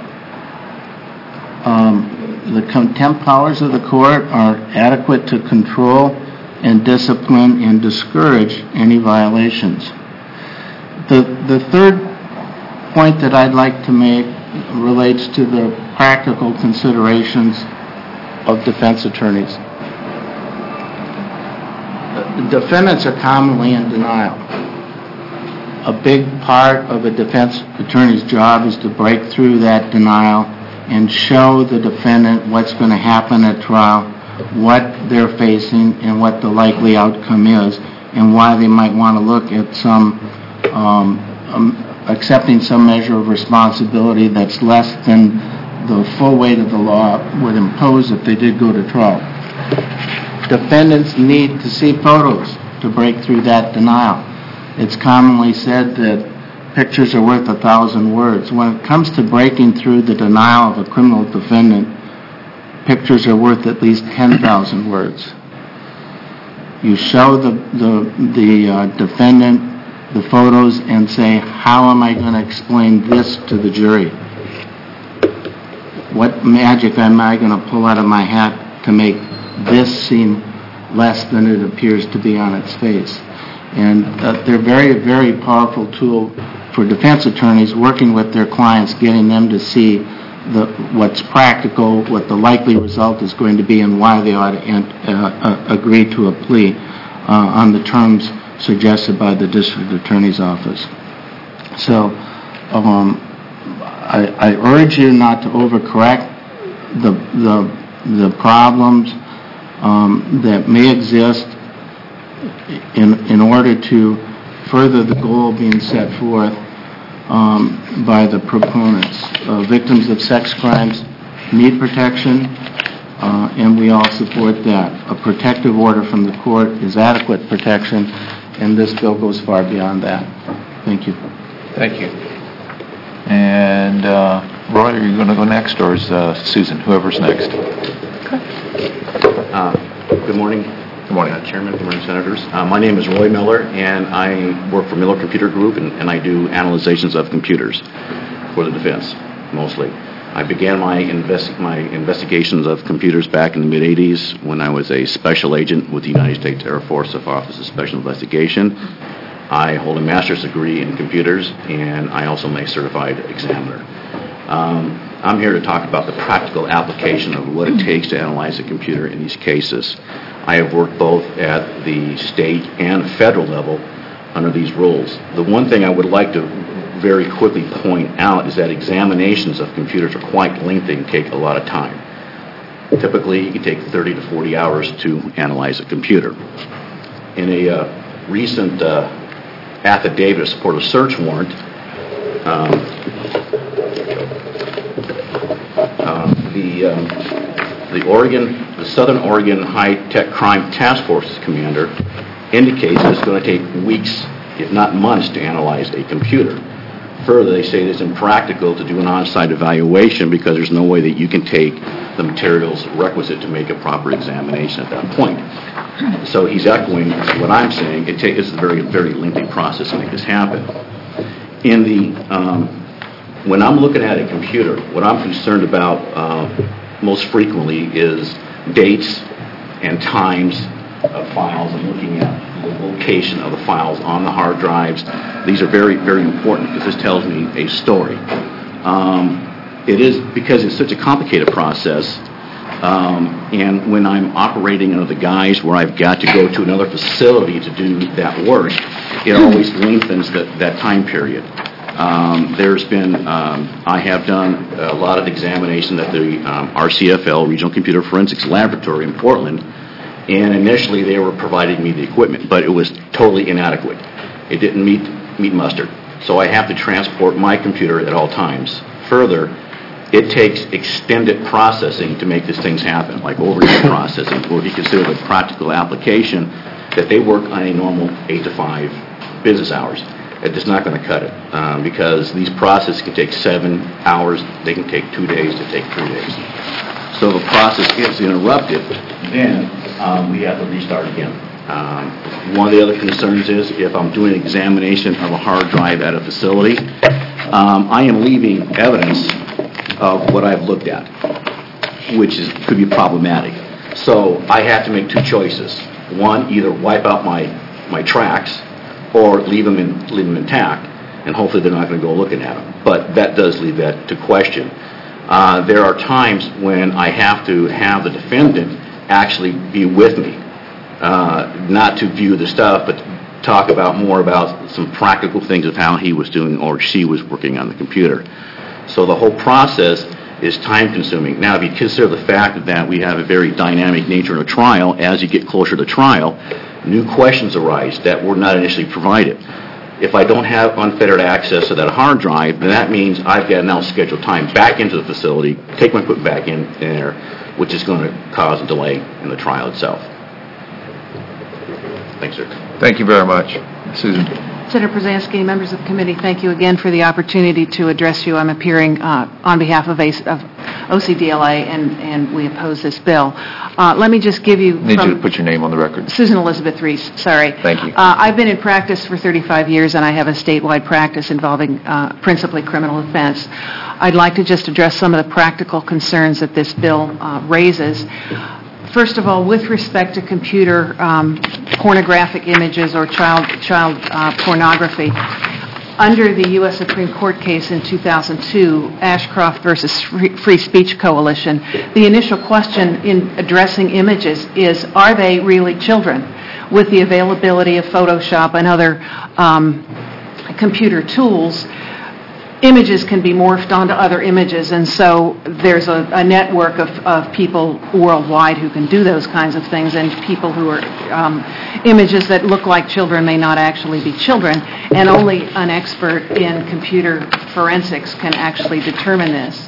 S13: The contempt powers of the court are adequate to control and discipline and discourage any violations. The third point that I'd like to make relates to the practical considerations of defense attorneys. The defendants are commonly in denial. A big part of a defense attorney's job is to break through that denial and show the defendant what's going to happen at trial, what they're facing, and what the likely outcome is, and why they might want to look at some accepting some measure of responsibility that's less than the full weight of the law would impose if they did go to trial. Defendants need to see photos to break through that denial. It's commonly said that pictures are worth 1,000 words. When it comes to breaking through the denial of a criminal defendant, pictures are worth at least 10,000 words. You show the defendant the photos and say, how am I going to explain this to the jury? What magic am I going to pull out of my hat to make this seem less than it appears to be on its face? And they're very, very powerful tool for defense attorneys working with their clients, getting them to see what's practical, what the likely result is going to be, and why they ought to agree to a plea on the terms suggested by the district attorney's office. So I urge you not to overcorrect the problems that may exist in order to further the goal being set forth by the proponents. Victims of sex crimes need protection, and we all support that. A protective order from the court is adequate protection, and this bill goes far beyond that. Thank you.
S1: Thank you. And Roy, are you going to go next, or is Susan, whoever's next?
S14: Good morning. Good morning, Chairman. Good morning, Senators. My name is Roy Miller, and I work for Miller Computer Group, and I do analyzations of computers for the defense, mostly. I began my investigations of computers back in the mid-'80s when I was a special agent with the United States Air Force Office of Special Investigation. I hold a master's degree in computers, and I also am a certified examiner. I'm here to talk about the practical application of what it takes to analyze a computer in these cases. I have worked both at the state and federal level under these rules. The one thing I would like to very quickly point out is that examinations of computers are quite lengthy and take a lot of time. Typically, it can take 30 to 40 hours to analyze a computer. In a recent affidavit of support of search warrant, the Southern Oregon High Tech Crime Task Force commander indicates that it's going to take weeks, if not months, to analyze a computer. Further, they say it's impractical to do an on-site evaluation because there's no way that you can take the materials requisite to make a proper examination at that point. So he's echoing what I'm saying. It's a very, very lengthy process to make this happen. When I'm looking at a computer, what I'm concerned about most frequently is dates and times of files and looking at the location of the files on the hard drives. These are very, very important because this tells me a story. It is because it's such a complicated process, and when I'm operating under the guise where I've got to go to another facility to do that work, it always lengthens that time period. There's been, I have done a lot of examination at the RCFL, Regional Computer Forensics Laboratory in Portland, and initially they were providing me the equipment, but it was totally inadequate. It didn't meet muster. So I have to transport my computer at all times. Further, it takes extended processing to make these things happen, like overnight processing, or if you consider the practical application that they work on a normal 8 to 5 business hours. It's just not going to cut it because these processes can take 7 hours. They can take 2 days to take 3 days. So the process gets interrupted, then we have to restart again. One of the other concerns is if I'm doing an examination of a hard drive at a facility, I am leaving evidence of what I've looked at, which could be problematic. So I have to make 2 choices. One, either wipe out my tracks or leave them intact, and hopefully they're not going to go looking at them. But that does leave that to question. There are times when I have to have the defendant actually be with me, not to view the stuff, but talk more about some practical things of how he was doing or she was working on the computer. So the whole process is time-consuming. Now, if you consider the fact that we have a very dynamic nature in a trial, as you get closer to trial, new questions arise that were not initially provided. If I don't have unfettered access to that hard drive, then that means I've got to now schedule time back into the facility, take my equipment back in there, which is going to cause a delay in the trial itself. Thanks, sir.
S1: Thank you very much. Susan.
S11: Senator Brzezinski, members of the committee, thank you again for the opportunity to address you. I'm appearing on behalf of OCDLA, and we oppose this bill. Let me just give you...
S1: Need you to put your name on the record.
S11: Susan Elizabeth Reese, sorry.
S1: Thank you.
S11: I've been in practice for 35 years, and I have a statewide practice involving principally criminal offense. I'd like to just address some of the practical concerns that this bill raises. First of all, with respect to computer pornographic images or child pornography, under the U.S. Supreme Court case in 2002, Ashcroft versus Free Speech Coalition, the initial question in addressing images is, are they really children? With the availability of Photoshop and other computer tools, images can be morphed onto other images, and so there's a network of people worldwide who can do those kinds of things, and people who are images that look like children may not actually be children, and only an expert in computer forensics can actually determine this.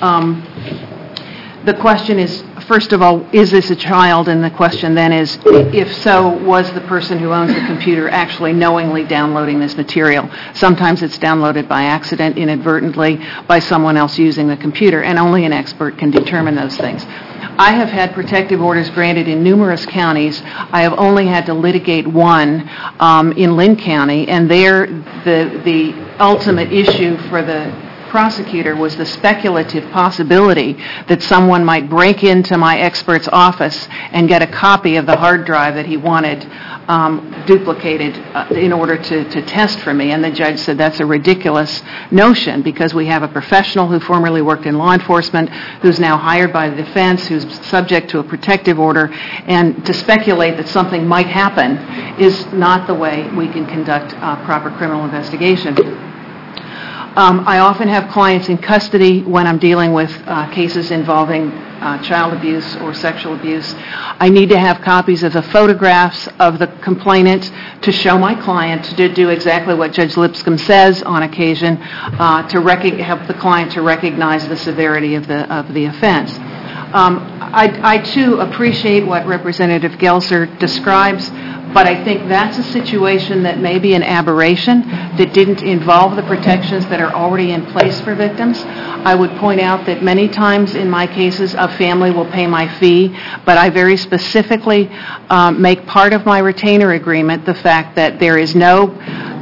S11: The question is, first of all, is this a child? And the question then is, if so, was the person who owns the computer actually knowingly downloading this material? Sometimes it's downloaded by accident, inadvertently, by someone else using the computer, and only an expert can determine those things. I have had protective orders granted in numerous counties. I have only had to litigate one in Lynn County, and there the ultimate issue for the prosecutor was the speculative possibility that someone might break into my expert's office and get a copy of the hard drive that he wanted duplicated in order to test for me. And the judge said that's a ridiculous notion because we have a professional who formerly worked in law enforcement who's now hired by the defense, who's subject to a protective order, and to speculate that something might happen is not the way we can conduct proper criminal investigation. I often have clients in custody when I'm dealing with cases involving child abuse or sexual abuse. I need to have copies of the photographs of the complainant to show my client to do exactly what Judge Lipscomb says on occasion, to help the client to recognize the severity of the offense. I too appreciate what Representative Gelser describes, but I think that's a situation that may be an aberration that didn't involve the protections that are already in place for victims. I would point out that many times in my cases a family will pay my fee, but I very specifically make part of my retainer agreement the fact that there is no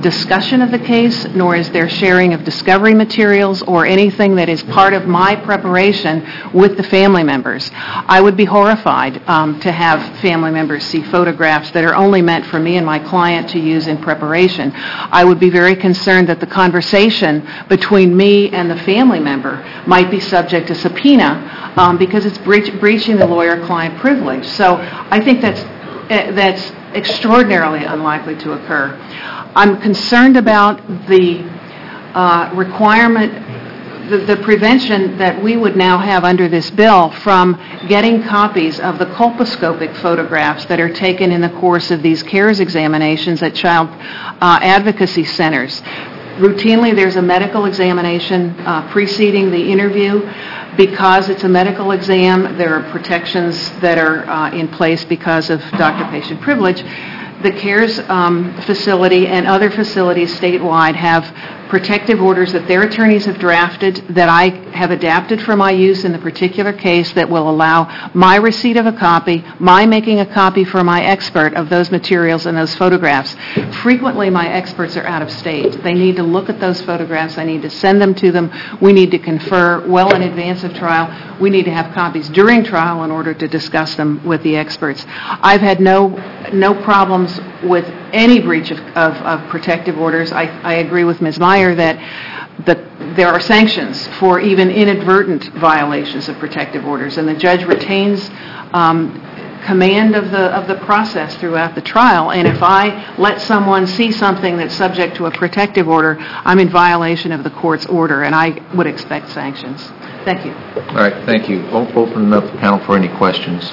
S11: discussion of the case, nor is there sharing of discovery materials or anything that is part of my preparation with the family members. I would be horrified to have family members see photographs that are only meant for me and my client to use in preparation. I would be very concerned that the conversation between me and the family member might be subject to subpoena because it's breaching the lawyer-client privilege. So I think that's extraordinarily unlikely to occur. I'm concerned about the requirement, the prevention that we would now have under this bill from getting copies of the colposcopic photographs that are taken in the course of these CARES examinations at child advocacy centers. Routinely, there's a medical examination preceding the interview. Because it's a medical exam, there are protections that are in place because of doctor-patient privilege. The CARES facility and other facilities statewide have protective orders that their attorneys have drafted that I have adapted for my use in the particular case that will allow my receipt of a copy, my making a copy for my expert of those materials and those photographs. Frequently, my experts are out of state. They need to look at those photographs. I need to send them to them. We need to confer well in advance of trial. We need to have copies during trial in order to discuss them with the experts. I've had no problems with any breach of protective orders. I agree with Ms. Meyer that there are sanctions for even inadvertent violations of protective orders, and the judge retains command of the process throughout the trial. And if I let someone see something that's subject to a protective order, I'm in violation of the court's order, and I would expect sanctions. Thank you.
S1: All right, thank you. Open up the panel for any questions.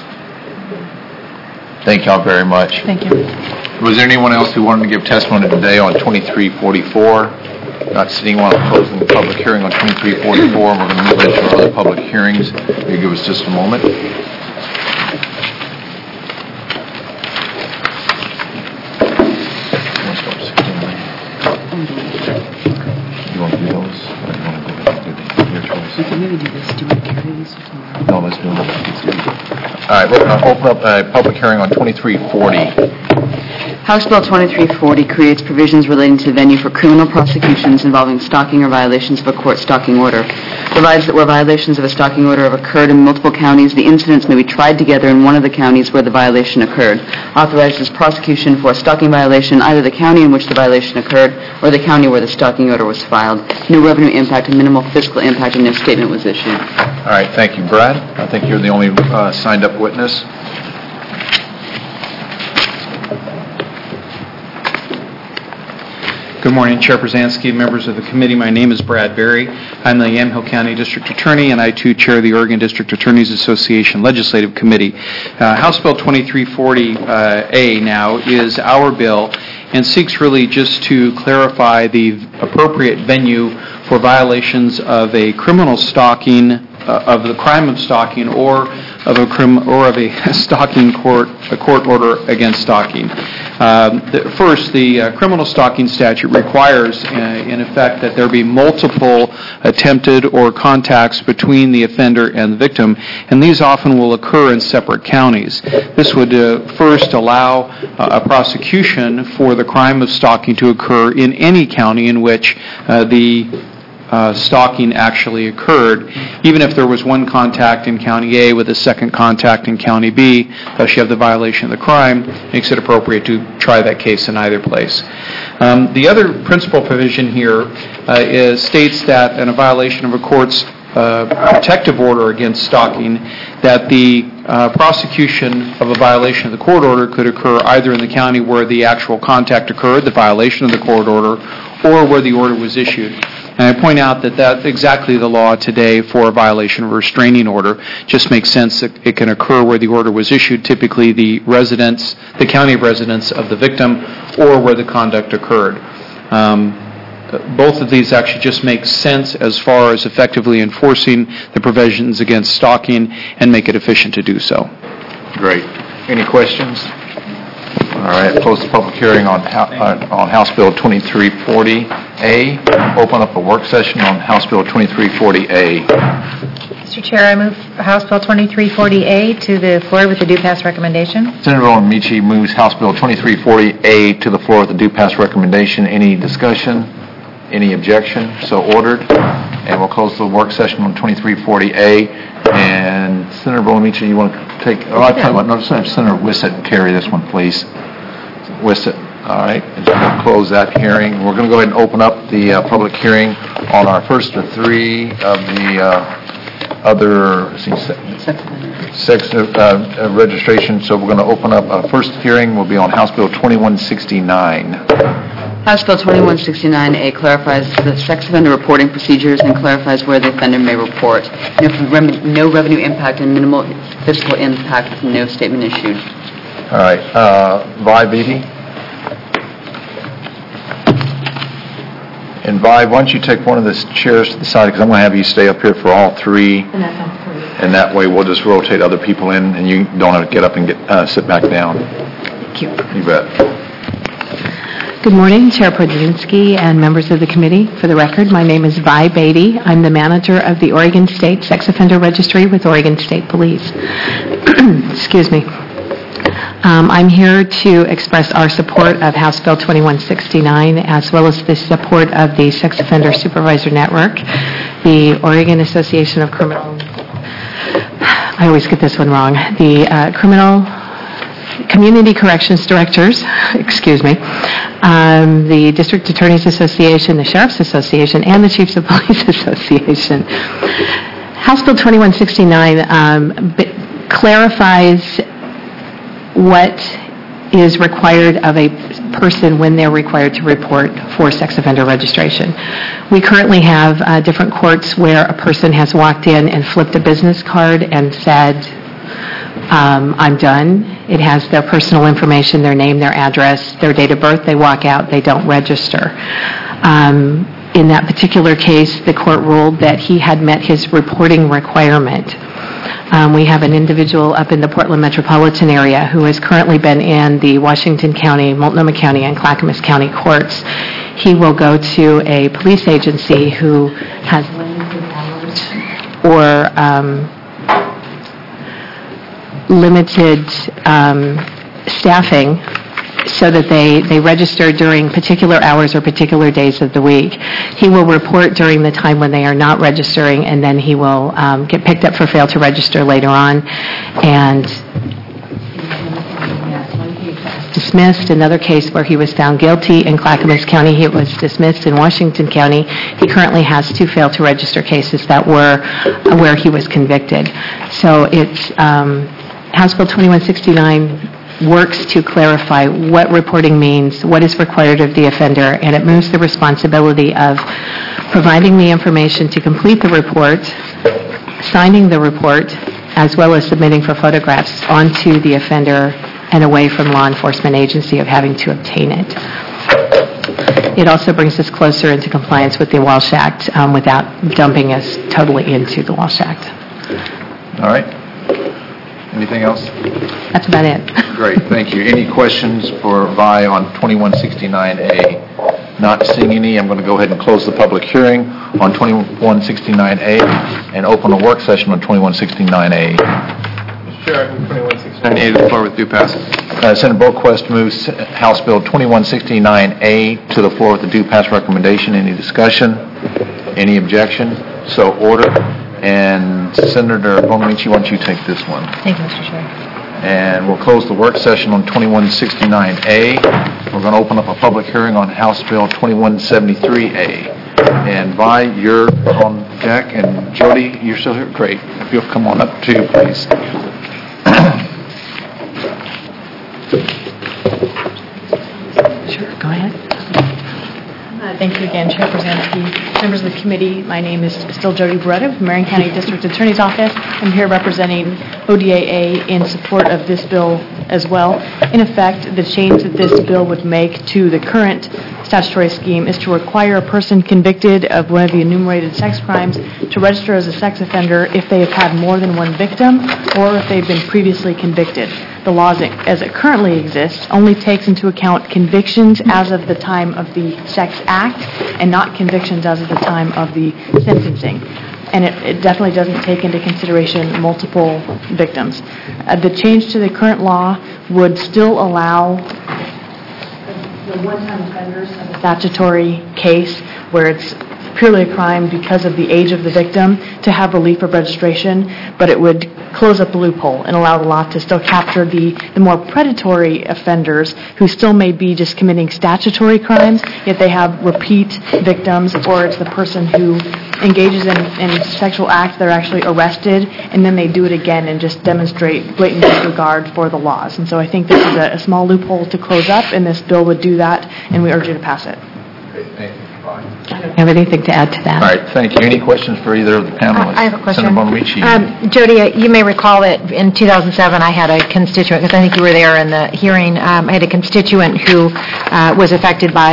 S1: Thank y'all very much.
S11: Thank you.
S1: Was there anyone else who wanted to give testimony today on 2344? Not seeing one, I'm closing the public hearing on 2344, and we're going to move into our other public hearings. Will you give us just a moment? You want to do those? Or you want to do your choice?
S2: We can maybe do this. Do you want to carry these tomorrow?
S1: No, let's do them. All right, we're going to open up a public hearing on 2340.
S2: House Bill 2340 creates provisions relating to venue for criminal prosecutions involving stalking or violations of a court stalking order. Provides that where violations of a stalking order have occurred in multiple counties, the incidents may be tried together in one of the counties where the violation occurred. Authorizes prosecution for a stalking violation either the county in which the violation occurred or the county where the stalking order was filed. No revenue impact and minimal fiscal impact in their statement was issued.
S1: All right, thank you, Brad. I think you're the only signed-up witness.
S15: Good morning, Chair Brzezinski, members of the committee. My name is Brad Berry. I'm the Yamhill County District Attorney, and I, too, chair the Oregon District Attorneys Association Legislative Committee. House Bill 2340A now is our bill and seeks really just to clarify the appropriate venue for violations of a criminal stalking, of the crime of stalking, or of a stalking court order against stalking. First, the criminal stalking statute requires, in effect, that there be multiple attempted or contacts between the offender and the victim, and these often will occur in separate counties. This would first allow a prosecution for the crime of stalking to occur in any county in which the stalking actually occurred, even if there was one contact in County A with a second contact in County B, thus you have the violation of the crime, makes it appropriate to try that case in either place. The other principal provision here states that in a violation of a court's protective order against stalking, that the prosecution of a violation of the court order could occur either in the county where the actual contact occurred, the violation of the court order, or where the order was issued. And I point out that that's exactly the law today for a violation of a restraining order. Just makes sense that it can occur where the order was issued, typically the county of residence of the victim, or where the conduct occurred. Both of these actually just make sense as far as effectively enforcing the provisions against stalking and make it efficient to do so.
S1: Great. Any questions? All right, close the public hearing on House Bill 2340A. Open up a work session on House Bill 2340A.
S5: Mr. Chair, I move House Bill 2340A to the floor with the due pass recommendation.
S1: Senator Bonamici moves House Bill 2340A to the floor with the due pass recommendation. Any discussion? Any objection? So ordered. And we'll close the work session on 2340A. And Senator Bonamici, you want to take, I'll tell you what, no, Senator Wissett carry this one, please. Wissett. All right. We'll close that hearing. We're going to go ahead and open up the public hearing on our first of three of the other sex registration. So we're going to open up first hearing will be on House Bill 2169.
S2: House Bill 2169A clarifies the sex offender reporting procedures and clarifies where the offender may report. No revenue impact and minimal fiscal impact with no statement issued.
S1: All right. Vi Beatty. And Vi, why don't you take one of the chairs to the side, because I'm going to have you stay up here for all three.
S5: And that sounds great.
S1: And that way we'll just rotate other people in, and you don't have to get up and sit back down.
S5: Thank you.
S1: You bet.
S16: Good morning, Chair Podzinski and members of the committee. For the record, my name is Vi Beatty. I'm the manager of the Oregon State Sex Offender Registry with Oregon State Police. Excuse me. I'm here to express our support of House Bill 2169, as well as the support of the Sex Offender Supervisor Network, the Oregon Association of Criminal... I always get this one wrong. The Community Corrections Directors, excuse me, the District Attorneys Association, the Sheriff's Association, and the Chiefs of Police Association. House Bill 2169 clarifies what is required of a person when they're required to report for sex offender registration. We currently have different courts where a person has walked in and flipped a business card and said, I'm done. It has their personal information, their name, their address, their date of birth. They walk out. They don't register. In that particular case, the court ruled that he had met his reporting requirement. We have an individual up in the Portland metropolitan area who has currently been in the Washington County, Multnomah County, and Clackamas County courts. He will go to a police agency who has limited hours or limited staffing so that they register during particular hours or particular days of the week. He will report during the time when they are not registering, and then he will get picked up for fail to register later on. And dismissed. Another case where he was found guilty in Clackamas County, he was dismissed in Washington County. He currently has 2 fail to register cases that were where he was convicted. So it's House Bill 2169 works to clarify what reporting means, what is required of the offender, and it moves the responsibility of providing the information to complete the report, signing the report, as well as submitting for photographs onto the offender and away from law enforcement agency of having to obtain it. It also brings us closer into compliance with the Walsh Act without dumping us totally into the Walsh Act.
S1: All right. Anything else?
S16: That's about it.
S1: Great, thank you. Any questions for Vi on 2169A? Not seeing any, I'm going to go ahead and close the public hearing on 2169A and open a work session on 2169A.
S4: Mr. Chair, I move 2169A to the floor with due pass.
S1: Senator Boquist moves House Bill 2169A to the floor with the due pass recommendation. Any discussion? Any objection? So ordered. And Senator Bonamici, why don't you take this one?
S5: Thank you, Mr. Chair.
S1: And we'll close the work session on 2169A. We're going to open up a public hearing on House Bill 2173A. And Vi, you're on deck, and Jody, you're still here? Great. If you'll come on up too, please.
S16: Sure, go ahead.
S17: Thank you again, Chair Brzezinski, members of the committee. My name is still Jody Beretta from Marion County District Attorney's Office. I'm here representing ODAA in support of this bill as well. In effect, the change that this bill would make to the current statutory scheme is to require a person convicted of one of the enumerated sex crimes to register as a sex offender if they have had more than one victim or if they've been previously convicted. The law as it currently exists only takes into account convictions as of the time of the sex act and not convictions as of the time of the sentencing. and it definitely doesn't take into consideration multiple victims. The change to the current law would still allow the one-time offenders of a statutory case where it's purely a crime because of the age of the victim to have relief of registration, but it would close up the loophole and allow the law to still capture the more predatory offenders who still may be just committing statutory crimes, yet they have repeat victims, or it's the person who engages in sexual acts, they're actually arrested, and then they do it again and just demonstrate blatant disregard for the laws. And so I think this is a small loophole to close up, and this bill would do that, and we urge you to pass it.
S1: Thank you.
S16: I don't have anything to add to that.
S1: All right, thank you. Any questions for either of the panelists?
S5: I have a question.
S1: Senator Bonamici.
S5: Jody, you may recall that in 2007 I had a constituent, because I think you were there in the hearing, I had a constituent who was affected by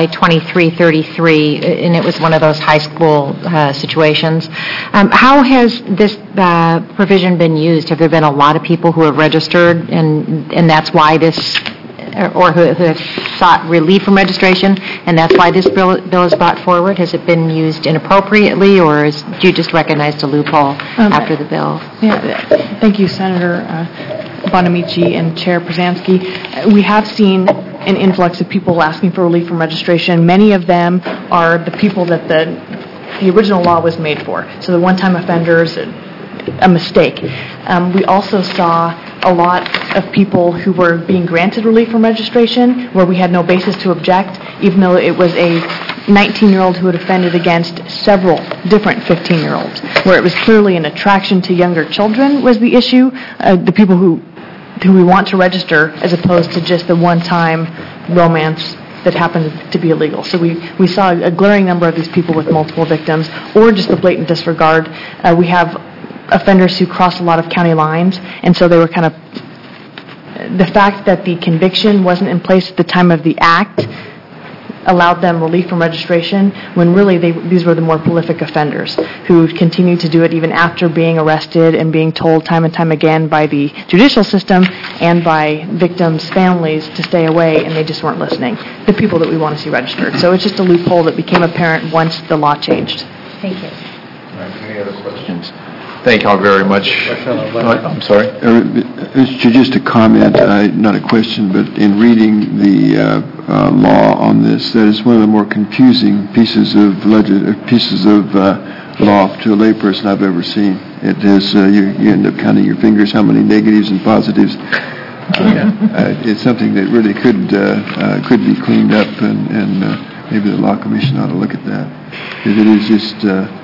S5: 2333, and it was one of those high school situations. How has this provision been used? Have there been a lot of people who have registered, and that's why this, or who have sought relief from registration, and that's why this bill is brought forward? Has it been used inappropriately, or do you just recognize the loophole after the bill?
S17: Yeah, thank you, Senator Bonamici and Chair Przanski. We have seen an influx of people asking for relief from registration. Many of them are the people that the original law was made for, so the one-time offenders, a mistake. We also saw a lot of people who were being granted relief from registration where we had no basis to object, even though it was a 19-year-old who had offended against several different 15-year-olds, where it was clearly an attraction to younger children was the issue, the people who we want to register, as opposed to just the one-time romance that happened to be illegal. So we saw a glaring number of these people with multiple victims, or just the blatant disregard. We have offenders who crossed a lot of county lines, and so they were kind of, the fact that the conviction wasn't in place at the time of the act allowed them relief from registration, when really these were the more prolific offenders who continued to do it even after being arrested and being told time and time again by the judicial system and by victims' families to stay away, and they just weren't listening. The people that we want to see registered. So it's just a loophole that became apparent once the law changed.
S5: Thank you.
S1: All right, any other questions? Thank you all very much. I'm sorry?
S6: Just a comment, not a question, but in reading the law on this, that is one of the more confusing pieces of law to a layperson I've ever seen. It is, you end up counting your fingers how many negatives and positives. It's something that really could be cleaned up, and maybe the Law Commission ought to look at that. It is just...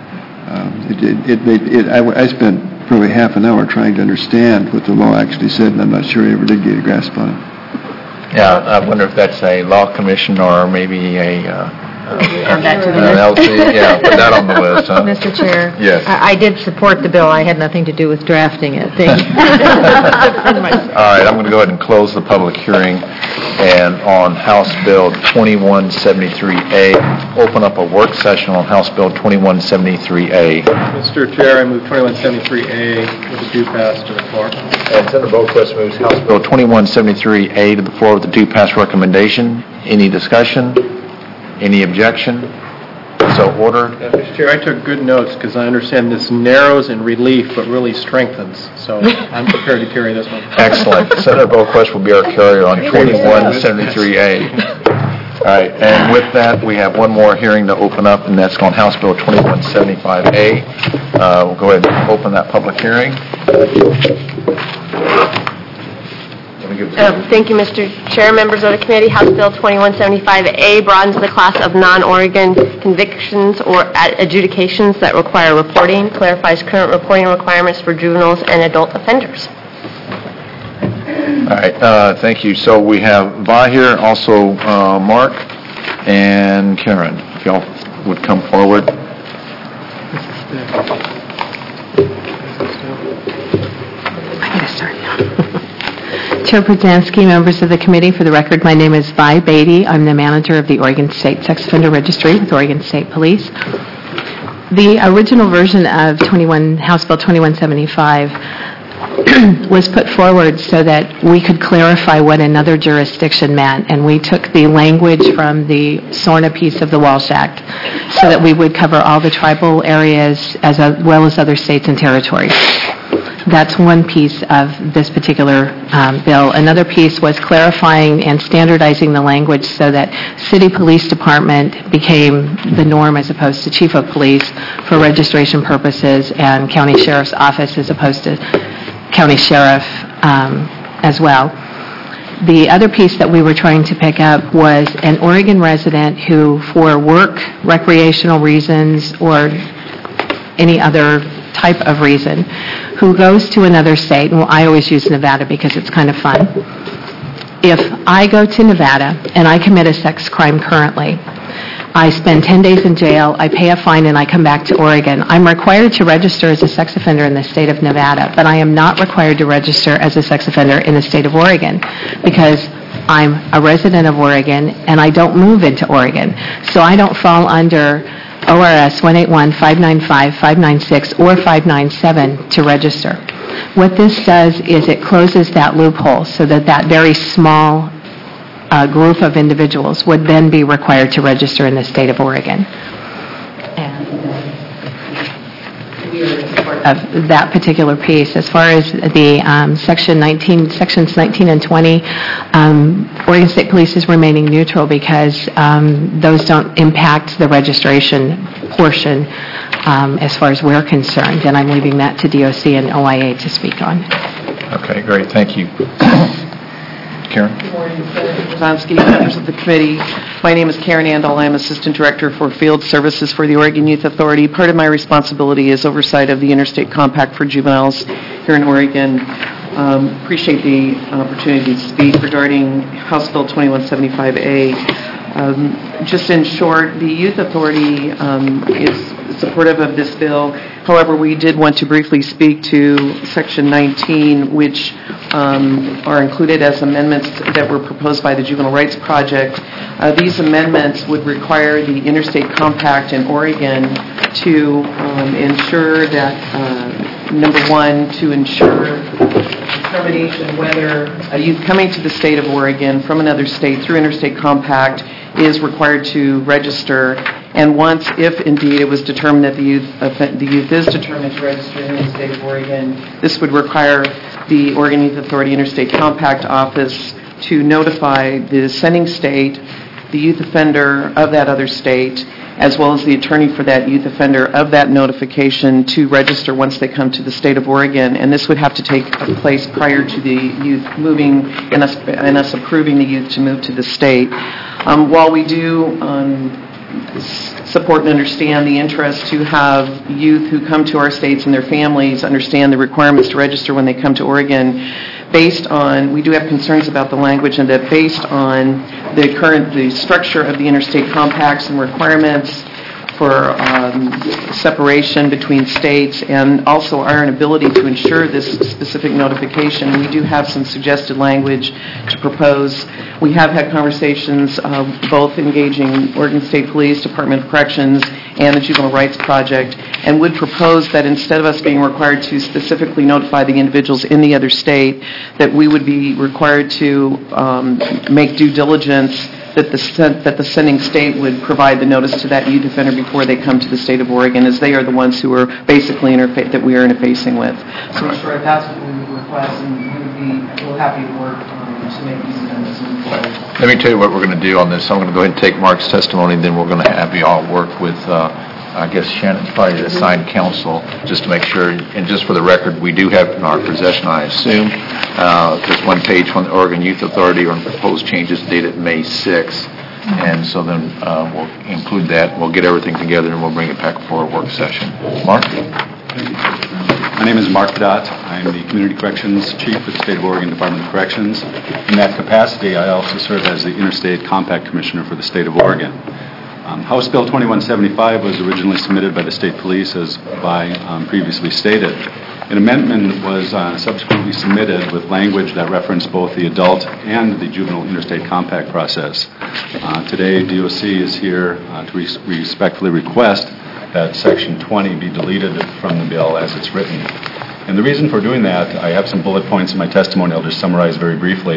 S6: I spent probably half an hour trying to understand what the law actually said, and I'm not sure I ever did get a grasp on it.
S1: Yeah, I wonder if that's a law commission or maybe
S5: Add that to the
S1: an
S5: list.
S1: LC. Yeah, put that on the list, huh?
S5: Mr. Chair?
S1: Yes.
S5: I did support the bill. I had nothing to do with drafting it.
S1: All right, I'm going to go ahead and close the public hearing, and on House Bill 2173A, open up a work session on House Bill 2173A.
S4: Mr. Chair, I move 2173A with a due pass to the floor.
S1: And Senator Boquist moves House Bill 2173A to the floor with a due pass recommendation. Any discussion? Any objection? So ordered.
S4: Mr. Chair, I took good notes because I understand this narrows in relief but really strengthens. So I'm prepared to carry this one.
S1: Excellent. Senator Boquist will be our carrier on 2173A. All right, and with that, we have one more hearing to open up, and that's on House Bill 2175A. We'll go ahead and open that public hearing.
S18: Thank you, Mr. Chair. Members of the committee, House Bill 2175A broadens the class of non-Oregon convictions or adjudications that require reporting, clarifies current reporting requirements for juveniles and adult offenders.
S1: All right, thank you. So we have Vi here, also Mark and Karen, if y'all would come forward.
S16: I gotta start now. Chair Przanski, members of the committee, for the record, my name is Vi Beatty. I'm the manager of the Oregon State Sex Offender Registry with Oregon State Police. The original version of House Bill 2175 was put forward so that we could clarify what another jurisdiction meant, and we took the language from the SORNA piece of the Walsh Act so that we would cover all the tribal areas as well as other states and territories. That's one piece of this particular bill. Another piece was clarifying and standardizing the language so that city police department became the norm as opposed to chief of police for registration purposes, and county sheriff's office as opposed to county sheriff as well. The other piece that we were trying to pick up was an Oregon resident who, for work, recreational reasons, or any other type of reason, who goes to another state, and I always use Nevada because it's kind of fun. If I go to Nevada and I commit a sex crime currently, I spend 10 days in jail, I pay a fine, and I come back to Oregon. I'm required to register as a sex offender in the state of Nevada, but I am not required to register as a sex offender in the state of Oregon because I'm a resident of Oregon and I don't move into Oregon. So I don't fall under ORS 181-595, 596, or 597 to register. What this does is it closes that loophole so that that very small group of individuals would then be required to register in the state of Oregon. And we are in support of that particular piece. As far as the sections 19 and 20, Oregon State Police is remaining neutral because those don't impact the registration portion as far as we're concerned, and I'm leaving that to DOC and OIA to speak on.
S1: Okay, great, thank you. Karen?
S19: Good morning, Senator Brzezinski, members of the committee. My name is Karen Andal. I'm Assistant Director for Field Services for the Oregon Youth Authority. Part of my responsibility is oversight of the Interstate Compact for Juveniles here in Oregon. Appreciate the opportunity to speak regarding House Bill 2175A. Just in short, the Youth Authority is supportive of this bill. However, we did want to briefly speak to Section 19, which are included as amendments that were proposed by the Juvenile Rights Project. These amendments would require the Interstate Compact in Oregon to ensure that, number one, to ensure determination whether a youth coming to the state of Oregon from another state through Interstate Compact is required to register. And once, if indeed it was determined that the youth is determined to register in the state of Oregon, this would require the Oregon Youth Authority Interstate Compact Office to notify the sending state, the youth offender of that other state, as well as the attorney for that youth offender of that notification to register once they come to the state of Oregon. And this would have to take place prior to the youth moving and us approving the youth to move to the state. While we do support and understand the interest to have youth who come to our states and their families understand the requirements to register when they come to Oregon, we do have concerns about the language, and that based on the structure of the interstate compacts and requirements for separation between states, and also our inability to ensure this specific notification, we do have some suggested language to propose. We have had conversations both engaging Oregon State Police, Department of Corrections, and the Juvenile Rights Project, and would propose that instead of us being required to specifically notify the individuals in the other state, that we would be required to make due diligence that the sending state would provide the notice to that youth offender before they come to the state of Oregon, as they are the ones who are basically that we are interfacing with. So I'm sure that's what we would request, and we would be real happy to work to make these amendments move forward.
S1: Let me tell you what we're going to do on this. I'm going to go ahead and take Mark's testimony, and then we're going to have you all work with, I guess Shannon's probably the assigned counsel, just to make sure. And just for the record, we do have in our possession, I assume, just one page from the Oregon Youth Authority on proposed changes dated May 6th. And so then we'll include that. We'll get everything together, and we'll bring it back for a work session. Mark?
S20: My name is Mark Padot. I'm the Community Corrections Chief at the State of Oregon Department of Corrections. In that capacity, I also serve as the Interstate Compact Commissioner for the State of Oregon. House Bill 2175 was originally submitted by the State Police, as previously stated. An amendment was subsequently submitted with language that referenced both the adult and the juvenile interstate compact process. Today, DOC is here to respectfully request that Section 20 be deleted from the bill as it's written. And the reason for doing that, I have some bullet points in my testimony. I'll just summarize very briefly.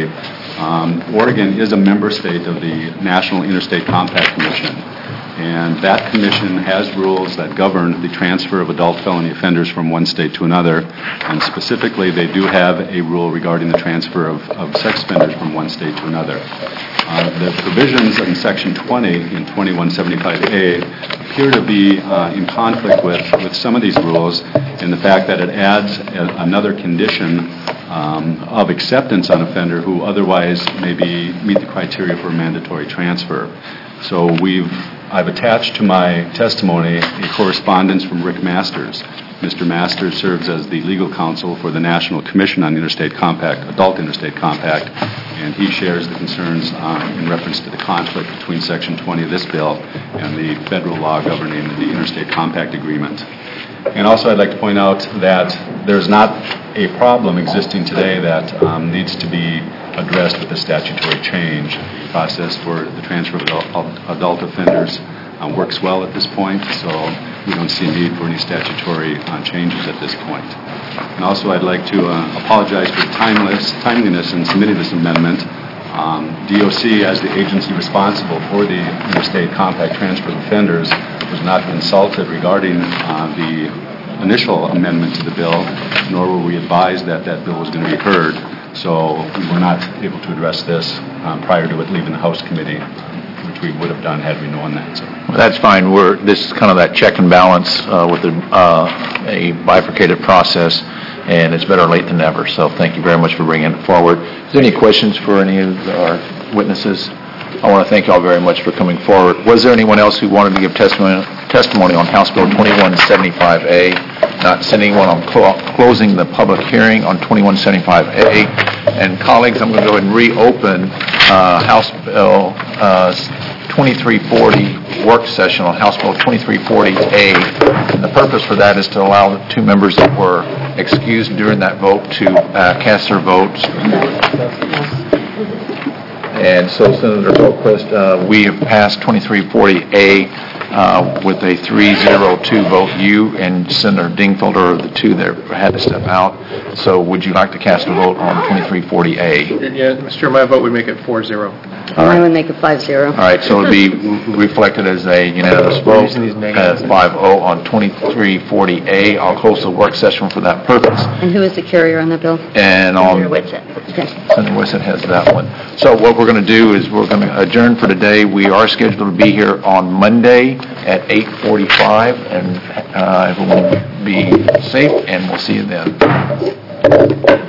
S20: Oregon is a member state of the National Interstate Compact Commission. And that commission has rules that govern the transfer of adult felony offenders from one state to another. And specifically, they do have a rule regarding the transfer of sex offenders from one state to another. The provisions in Section 20 in 2175A appear to be in conflict with some of these rules in the fact that it adds another condition of acceptance on offender who otherwise maybe meet the criteria for a mandatory transfer. So I've attached to my testimony a correspondence from Rick Masters. Mr. Masters serves as the legal counsel for the National Commission on Interstate Compact, Adult Interstate Compact, and he shares the concerns in reference to the conflict between Section 20 of this bill and the federal law governing the Interstate Compact Agreement. And also I'd like to point out that there's not a problem existing today that needs to be addressed with the statutory change. The process for the transfer of adult offenders works well at this point, so we don't see a need for any statutory changes at this point. And also I'd like to apologize for the timeliness in submitting this amendment. DOC, as the agency responsible for the interstate compact transfer of offenders, was not consulted regarding the initial amendment to the bill, nor were we advised that that bill was going to be heard. So we were not able to address this prior to it leaving the House committee, which we would have done had we known that. So.
S1: Well, that's fine. This is kind of that check and balance with a bifurcated process, and it's better late than never. So thank you very much for bringing it forward. Is there any questions for any of our witnesses? I want to thank you all very much for coming forward. Was there anyone else who wanted to give testimony on House Bill 2175A? Not seeing anyone. I'm closing the public hearing on 2175A. And colleagues, I'm going to go ahead and reopen House Bill 2340 work session on House Bill 2340A. And the purpose for that is to allow the two members that were excused during that vote to cast their votes. And so, Senator Hillquist, we have passed 2340A with a 3-0-2 vote. You and Senator Dingfelder are the two that had to step out. So would you like to cast a vote on 2340A?
S4: Yeah, Mr. Chair, my vote would make it 4-0.
S18: I would make it 5-0.
S1: All right, so it would be reflected as a unanimous vote, 5-0 on 2340A. I'll close the work session for that purpose.
S18: And who is the carrier on the bill?
S1: And
S18: Senator Whitsett. Okay.
S1: Senator Whitsett has that one. So what we're going to do is we're going to adjourn for today. We are scheduled to be here on Monday at 8:45, and everyone be safe, and we'll see you then.